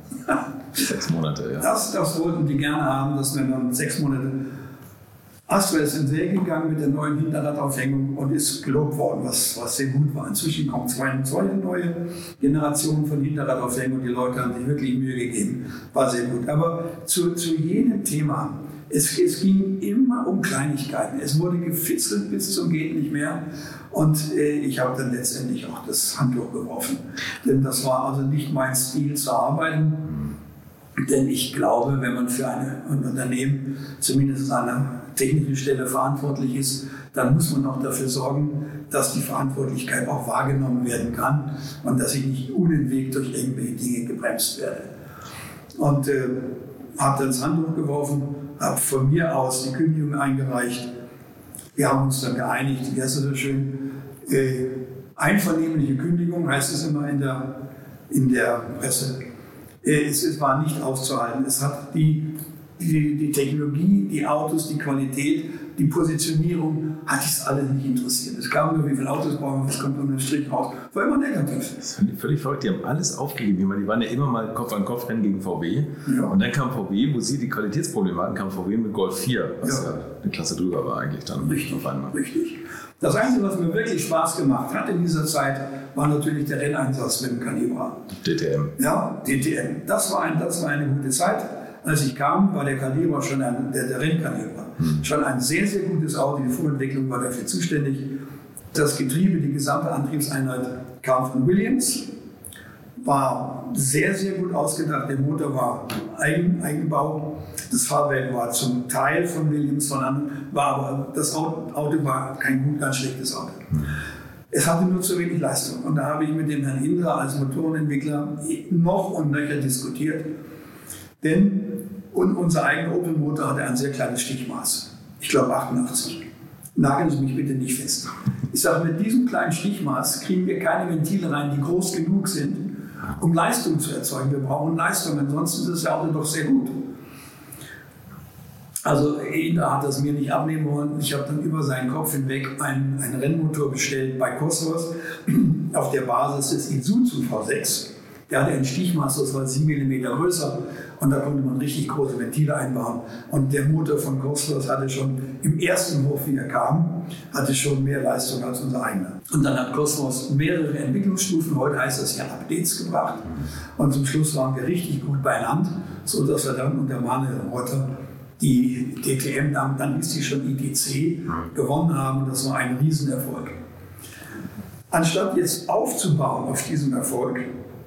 6 Monate, ja. Das wollten die gerne haben, dass wir dann 6 Monate. Astra ist in Serie gegangen mit der neuen Hinterradaufhängung und ist gelobt worden, was sehr gut war. Inzwischen kommt zwei neue Generationen von Hinterradaufhängung und die Leute haben sich wirklich Mühe gegeben. War sehr gut. Aber zu jedem Thema, es ging immer um Kleinigkeiten. Es wurde gefitzelt bis zum Geht nicht mehr. Und ich habe dann letztendlich auch das Handtuch geworfen. Denn das war also nicht mein Stil zu arbeiten. Denn ich glaube, wenn man für ein Unternehmen zumindest an einer technischen Stelle verantwortlich ist, dann muss man auch dafür sorgen, dass die Verantwortlichkeit auch wahrgenommen werden kann und dass ich nicht unentwegt durch irgendwelche Dinge gebremst werde. Und habe dann das Handtuch geworfen, habe von mir aus die Kündigung eingereicht. Wir haben uns dann geeinigt, wie heißt das so schön, einvernehmliche Kündigung heißt es immer in der Presse. Es war nicht auszuhalten. Es hat die Technologie, die Autos, die Qualität, die Positionierung, hat es alle nicht interessiert. Es gab nur, wie viele Autos brauchen wir, was kommt unter dem Strich raus. War immer negativ. Das finde ich völlig verrückt. Die haben alles aufgegeben. Die waren ja immer mal Kopf an Kopf rennen gegen VW. Ja. Und dann kam VW, wo sie die Qualitätsprobleme hatten, kam VW mit Golf 4, was ja eine Klasse drüber war eigentlich dann. Richtig, richtig. Das Einzige, was mir wirklich Spaß gemacht hat in dieser Zeit, war natürlich der Renneinsatz mit dem Calibra. DTM. Ja, DTM. Das war eine gute Zeit. Als ich kam, war der Calibra schon der Renncalibra. Schon ein sehr, sehr gutes Auto. Die Vorentwicklung war dafür zuständig. Das Getriebe, die gesamte Antriebseinheit kam von Williams. War sehr, sehr gut ausgedacht. Der Motor war Eigenbau. Das Fahrwerk war zum Teil von Williams, aber das Auto war kein ganz schlechtes Auto. Es hatte nur zu wenig Leistung. Und da habe ich mit dem Herrn Indra als Motorenentwickler noch und nöcher diskutiert. Denn unser eigener Opel-Motor hatte ein sehr kleines Stichmaß. Ich glaube 88. Nageln Sie mich bitte nicht fest. Ich sage, mit diesem kleinen Stichmaß kriegen wir keine Ventile rein, die groß genug sind, um Leistung zu erzeugen. Wir brauchen Leistung, ansonsten ist das Auto doch sehr gut. Also Indra hat das mir nicht abnehmen wollen. Ich habe dann über seinen Kopf hinweg einen Rennmotor bestellt bei Cosworth auf der Basis des Isuzu V6. Der hatte ein Stichmaß, das war 7 mm größer und da konnte man richtig große Ventile einbauen. Und der Motor von Cosworth hatte schon im ersten Hof, wie er kam, hatte schon mehr Leistung als unser eigener. Und dann hat Cosworth mehrere Entwicklungsstufen, heute heißt das ja Updates, gebracht. Und zum Schluss waren wir richtig gut beieinander, sodass wir dann unter Manuel Reuter die DTM, dann hieß die schon ITC, gewonnen haben. Und das war ein Riesenerfolg. Anstatt jetzt aufzubauen auf diesem Erfolg,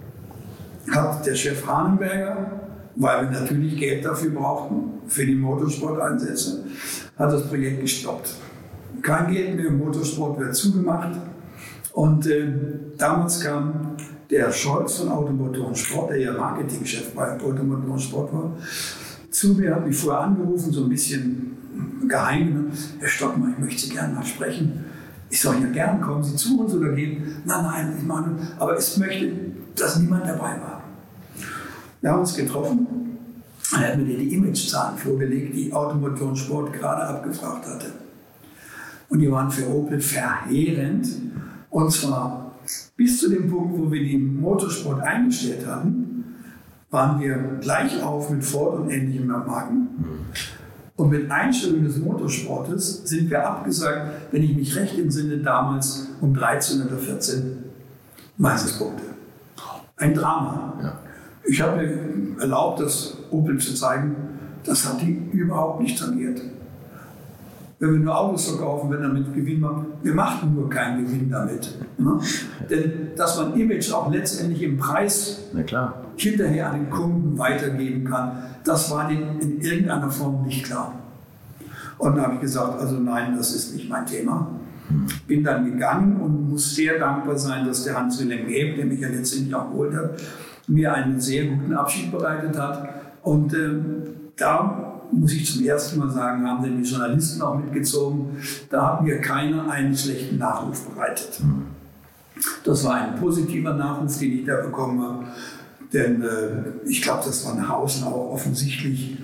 hat der Chef Hahnenberger, weil wir natürlich Geld dafür brauchten, für die Motorsport-Einsätze, hat das Projekt gestoppt. Kein Geld mehr, Motorsport wird zugemacht. Und damals kam der Scholz von Automotor und Sport, der ja Marketingchef bei Automotor und Sport war, zu mir, hat mich vorher angerufen, so ein bisschen geheim. Herr Stockmann, ich möchte Sie gerne mal sprechen. Ich sage, ja gern, kommen Sie zu uns oder gehen. Nein, ich meine, aber ich möchte, dass niemand dabei war. Wir haben uns getroffen. Er hat mir die Imagezahlen vorgelegt, die Automotor und Sport gerade abgefragt hatte. Und die waren für Opel verheerend. Und zwar bis zu dem Punkt, wo wir den Motorsport eingestellt hatten, waren wir gleich auf mit Ford und ähnlichen Marken. Und mit Einstellung des Motorsportes sind wir abgesagt, wenn ich mich recht entsinne, damals um 13 oder 14 Meisterpunkte. Ein Drama. Ja. Ich habe mir erlaubt, das Opel zu zeigen, das hat die überhaupt nicht tangiert. Wenn wir nur Autos verkaufen, wenn damit Gewinn machen, wir machten nur keinen Gewinn damit. Ne? Denn dass man Image auch letztendlich im Preis hinterher an den Kunden weitergeben kann, das war denen in irgendeiner Form nicht klar. Und dann habe ich gesagt, also nein, das ist nicht mein Thema. Bin dann gegangen und muss sehr dankbar sein, dass der Hans-Wilhelm Gaeb, der mich ja letztendlich auch geholt hat, mir einen sehr guten Abschied bereitet hat. Und da muss ich zum ersten Mal sagen, haben denn die Journalisten auch mitgezogen, da hat mir keiner einen schlechten Nachruf bereitet. Das war ein positiver Nachruf, den ich da bekommen habe, denn ich glaube, das war nach außen auch offensichtlich,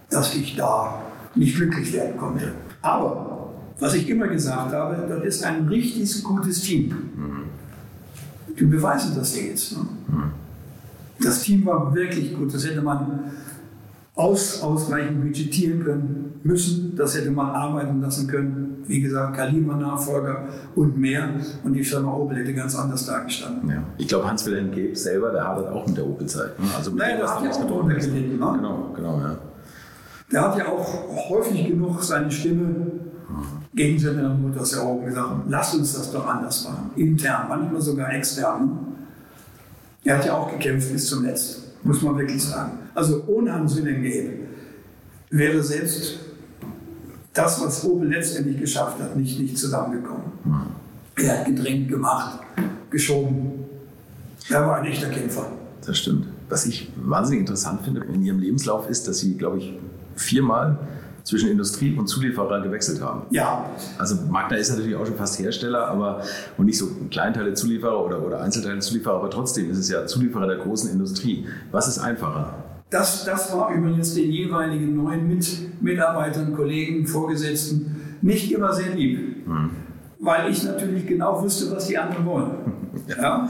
dass ich da nicht glücklich werden konnte. Aber was ich immer gesagt habe, das ist ein richtig gutes Team. Die beweisen das jetzt. Ne? Das Team war wirklich gut. Das hätte man ausreichend budgetieren können müssen. Das hätte man arbeiten lassen können. Wie gesagt, Kaliber-Nachfolger und mehr. Und die Firma Opel hätte ganz anders dagestanden. Ja. Ich glaube, Hans-Wilhelm Geeb selber, der hadert auch mit der Opel-Zeit. Ne? Also naja, der hat ja auch drunter gelitten. Ne? Genau, ja. Der hat ja auch häufig genug seine Stimme gegen General Motors erhoben und gesagt, lasst uns das doch anders machen. Intern, manchmal sogar extern. Er hat ja auch gekämpft bis zum Letzten, muss man wirklich sagen. Also ohne Hans-Wilhelm Geeb wäre selbst das, was Opel letztendlich geschafft hat, nicht zusammengekommen. Er hat gedrängt, gemacht, geschoben. Er war ein echter Kämpfer. Das stimmt. Was ich wahnsinnig interessant finde in Ihrem Lebenslauf ist, dass Sie, glaube ich, 4-mal zwischen Industrie und Zulieferer gewechselt haben. Ja. Also Magna ist natürlich auch schon fast Hersteller, und nicht so Kleinteile-Zulieferer oder Einzelteile-Zulieferer, aber trotzdem ist es ja Zulieferer der großen Industrie. Was ist einfacher? Das war übrigens den jeweiligen neuen Mitarbeitern, Kollegen, Vorgesetzten nicht immer sehr lieb. Weil ich natürlich genau wusste, was die anderen wollen. Ja?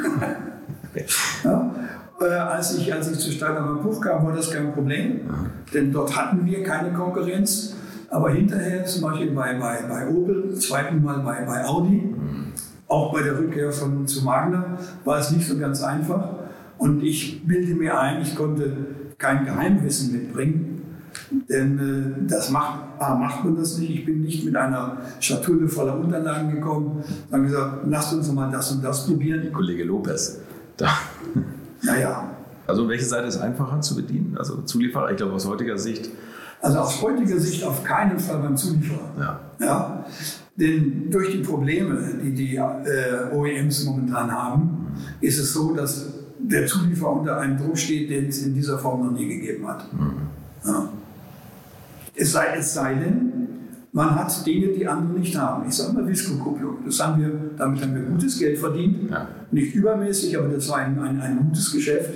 Ja. Als ich zu Steiger Buch kam, war das kein Problem, denn dort hatten wir keine Konkurrenz. Aber hinterher, zum Beispiel bei Opel, zweiten Mal bei Audi, auch bei der Rückkehr zu Magna, war es nicht so ganz einfach. Und ich bilde mir ein, ich konnte kein Geheimwissen mitbringen, denn macht man das nicht. Ich bin nicht mit einer Schatulle voller Unterlagen gekommen, dann gesagt, lasst uns mal das und das probieren. Kollege Lopez, da. Naja. Also welche Seite ist einfacher zu bedienen? Also Zulieferer, ich glaube aus heutiger Sicht. Also aus heutiger Sicht auf keinen Fall beim Zulieferer. Ja? Denn durch die Probleme, die OEMs momentan haben, ist es so, dass der Zulieferer unter einem Druck steht, den es in dieser Form noch nie gegeben hat. Ja. Es sei denn, man hat Dinge, die andere nicht haben. Ich sage mal Visco-Kupplung. Damit haben wir gutes Geld verdient. Ja. Nicht übermäßig, aber das war ein gutes Geschäft.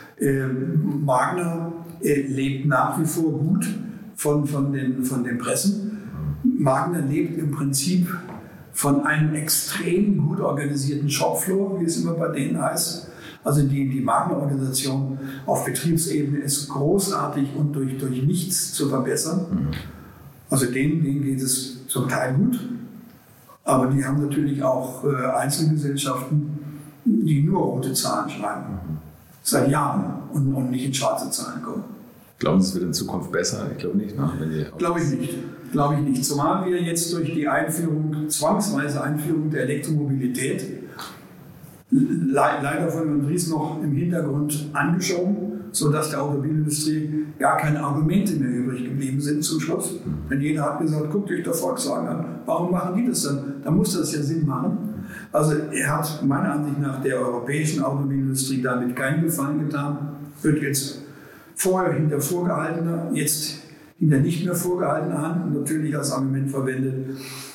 Magna lebt nach wie vor gut von den Pressen. Magna lebt im Prinzip von einem extrem gut organisierten Shopfloor, wie es immer bei denen heißt. Also die Magna-Organisation auf Betriebsebene ist großartig und durch nichts zu verbessern. Also denen geht es zum Teil gut, aber die haben natürlich auch Einzelgesellschaften, die nur rote Zahlen schreiben, seit Jahren und nicht in schwarze Zahlen kommen. Glauben Sie, es wird in Zukunft besser? Ich glaube nicht. Glaube ich nicht. Zumal wir jetzt durch die zwangsweise Einführung der Elektromobilität, leider von Herrn Dries noch im Hintergrund angeschoben, sodass der Automobilindustrie gar keine Argumente mehr übrig geblieben sind zum Schluss. Denn jeder hat gesagt, guckt euch doch Volkswagen an, warum machen die das dann? Da muss das ja Sinn machen. Also er hat meiner Ansicht nach der europäischen Automobilindustrie damit keinen Gefallen getan. Wird jetzt vorher hinter vorgehaltener, jetzt hinter nicht mehr vorgehaltener Hand natürlich als Argument verwendet.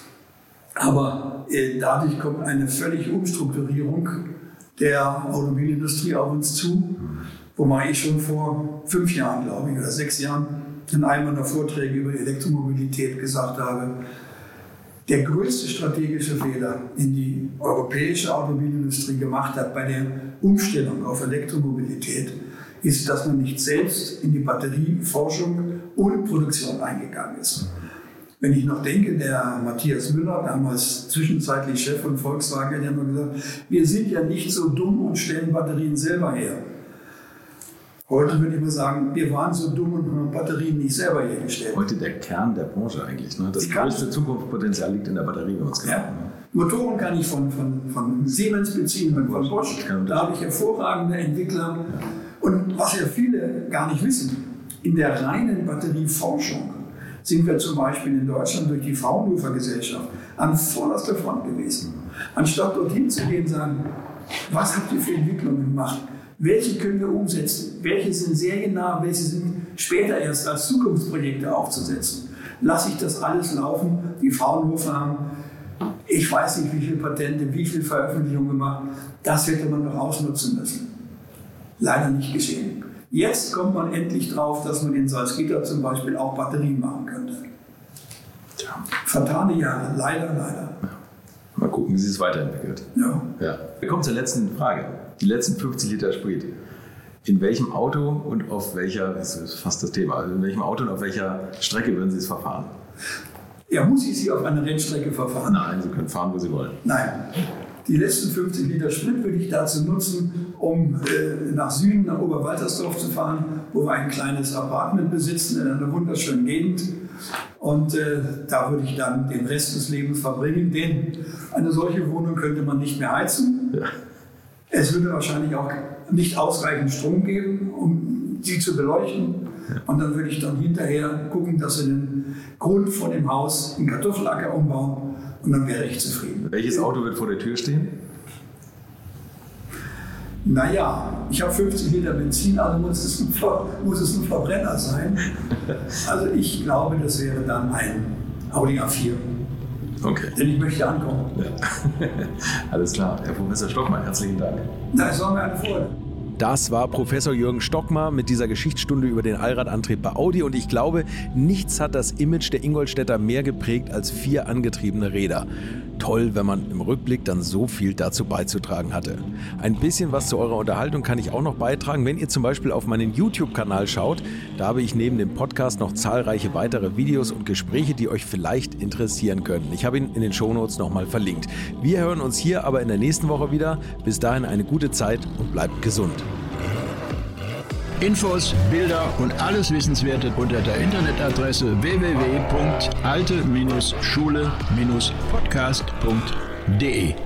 Aber dadurch kommt eine völlige Umstrukturierung der Automobilindustrie auf uns zu, wobei ich schon vor 5 Jahren, glaube ich, oder 6 Jahren in einem meiner Vorträge über Elektromobilität gesagt habe, der größte strategische Fehler, den die europäische Automobilindustrie gemacht hat bei der Umstellung auf Elektromobilität, ist, dass man nicht selbst in die Batterieforschung und Produktion eingegangen ist. Wenn ich noch denke, der Matthias Müller, damals zwischenzeitlich Chef von Volkswagen, der hat immer gesagt, wir sind ja nicht so dumm und stellen Batterien selber her. Heute würde ich mal sagen, wir waren so dumm und haben Batterien nicht selber hergestellt. Heute der Kern der Branche eigentlich. Ne? Das größte Zukunftspotenzial liegt in der Batterie, wenn uns ja. Motoren kann ich von Siemens beziehen, von Bosch. Da habe ich hervorragende Entwickler. Ja. Und was ja viele gar nicht wissen, in der reinen Batterieforschung sind wir zum Beispiel in Deutschland durch die Fraunhofer Gesellschaft an vorderster Front gewesen. Anstatt dorthin zu gehen und sagen, was habt ihr für Entwicklungen gemacht? Welche können wir umsetzen? Welche sind seriennah? Welche sind später erst als Zukunftsprojekte aufzusetzen? Lasse ich das alles laufen? Die Fraunhofer haben, ich weiß nicht, wie viele Patente, wie viele Veröffentlichungen gemacht. Das hätte man noch ausnutzen müssen. Leider nicht geschehen. Jetzt kommt man endlich drauf, dass man in Salzgitter zum Beispiel auch Batterien machen könnte. Tja. Vertane Jahre, leider. Ja. Mal gucken, wie sich es weiterentwickelt. Ja. Wir kommen zur letzten Frage. Die letzten 50 Liter Sprit. In welchem Auto und auf welcher, das ist fast das Thema, also in welchem Auto und auf welcher Strecke würden Sie es verfahren? Ja, muss ich Sie auf einer Rennstrecke verfahren? Nein, Sie können fahren, wo Sie wollen. Nein. Die letzten 50 Liter Sprit würde ich dazu nutzen, um nach Süden, nach Oberwaltersdorf zu fahren, wo wir ein kleines Apartment besitzen in einer wunderschönen Gegend. Und da würde ich dann den Rest des Lebens verbringen, denn eine solche Wohnung könnte man nicht mehr heizen. Ja. Es würde wahrscheinlich auch nicht ausreichend Strom geben, um sie zu beleuchten. Und dann würde ich dann hinterher gucken, dass wir den Grund von dem Haus in Kartoffelacker umbauen. Und dann wäre ich zufrieden. Welches Auto wird vor der Tür stehen? Naja, ich habe 50 Liter Benzin, also muss es ein Verbrenner sein. Also ich glaube, das wäre dann ein Audi A4. Okay. Denn ich möchte ankommen. Ja. Alles klar. Herr Professor Stockmar, herzlichen Dank. Na, es war mir eine Freude. Das war Professor Jürgen Stockmar mit dieser Geschichtsstunde über den Allradantrieb bei Audi. Und ich glaube, nichts hat das Image der Ingolstädter mehr geprägt als 4 angetriebene Räder. Toll, wenn man im Rückblick dann so viel dazu beizutragen hatte. Ein bisschen was zu eurer Unterhaltung kann ich auch noch beitragen, wenn ihr zum Beispiel auf meinen YouTube-Kanal schaut. Da habe ich neben dem Podcast noch zahlreiche weitere Videos und Gespräche, die euch vielleicht interessieren können. Ich habe ihn in den Shownotes nochmal verlinkt. Wir hören uns hier aber in der nächsten Woche wieder. Bis dahin eine gute Zeit und bleibt gesund. Infos, Bilder und alles Wissenswerte unter der Internetadresse www.alte-schule-podcast.de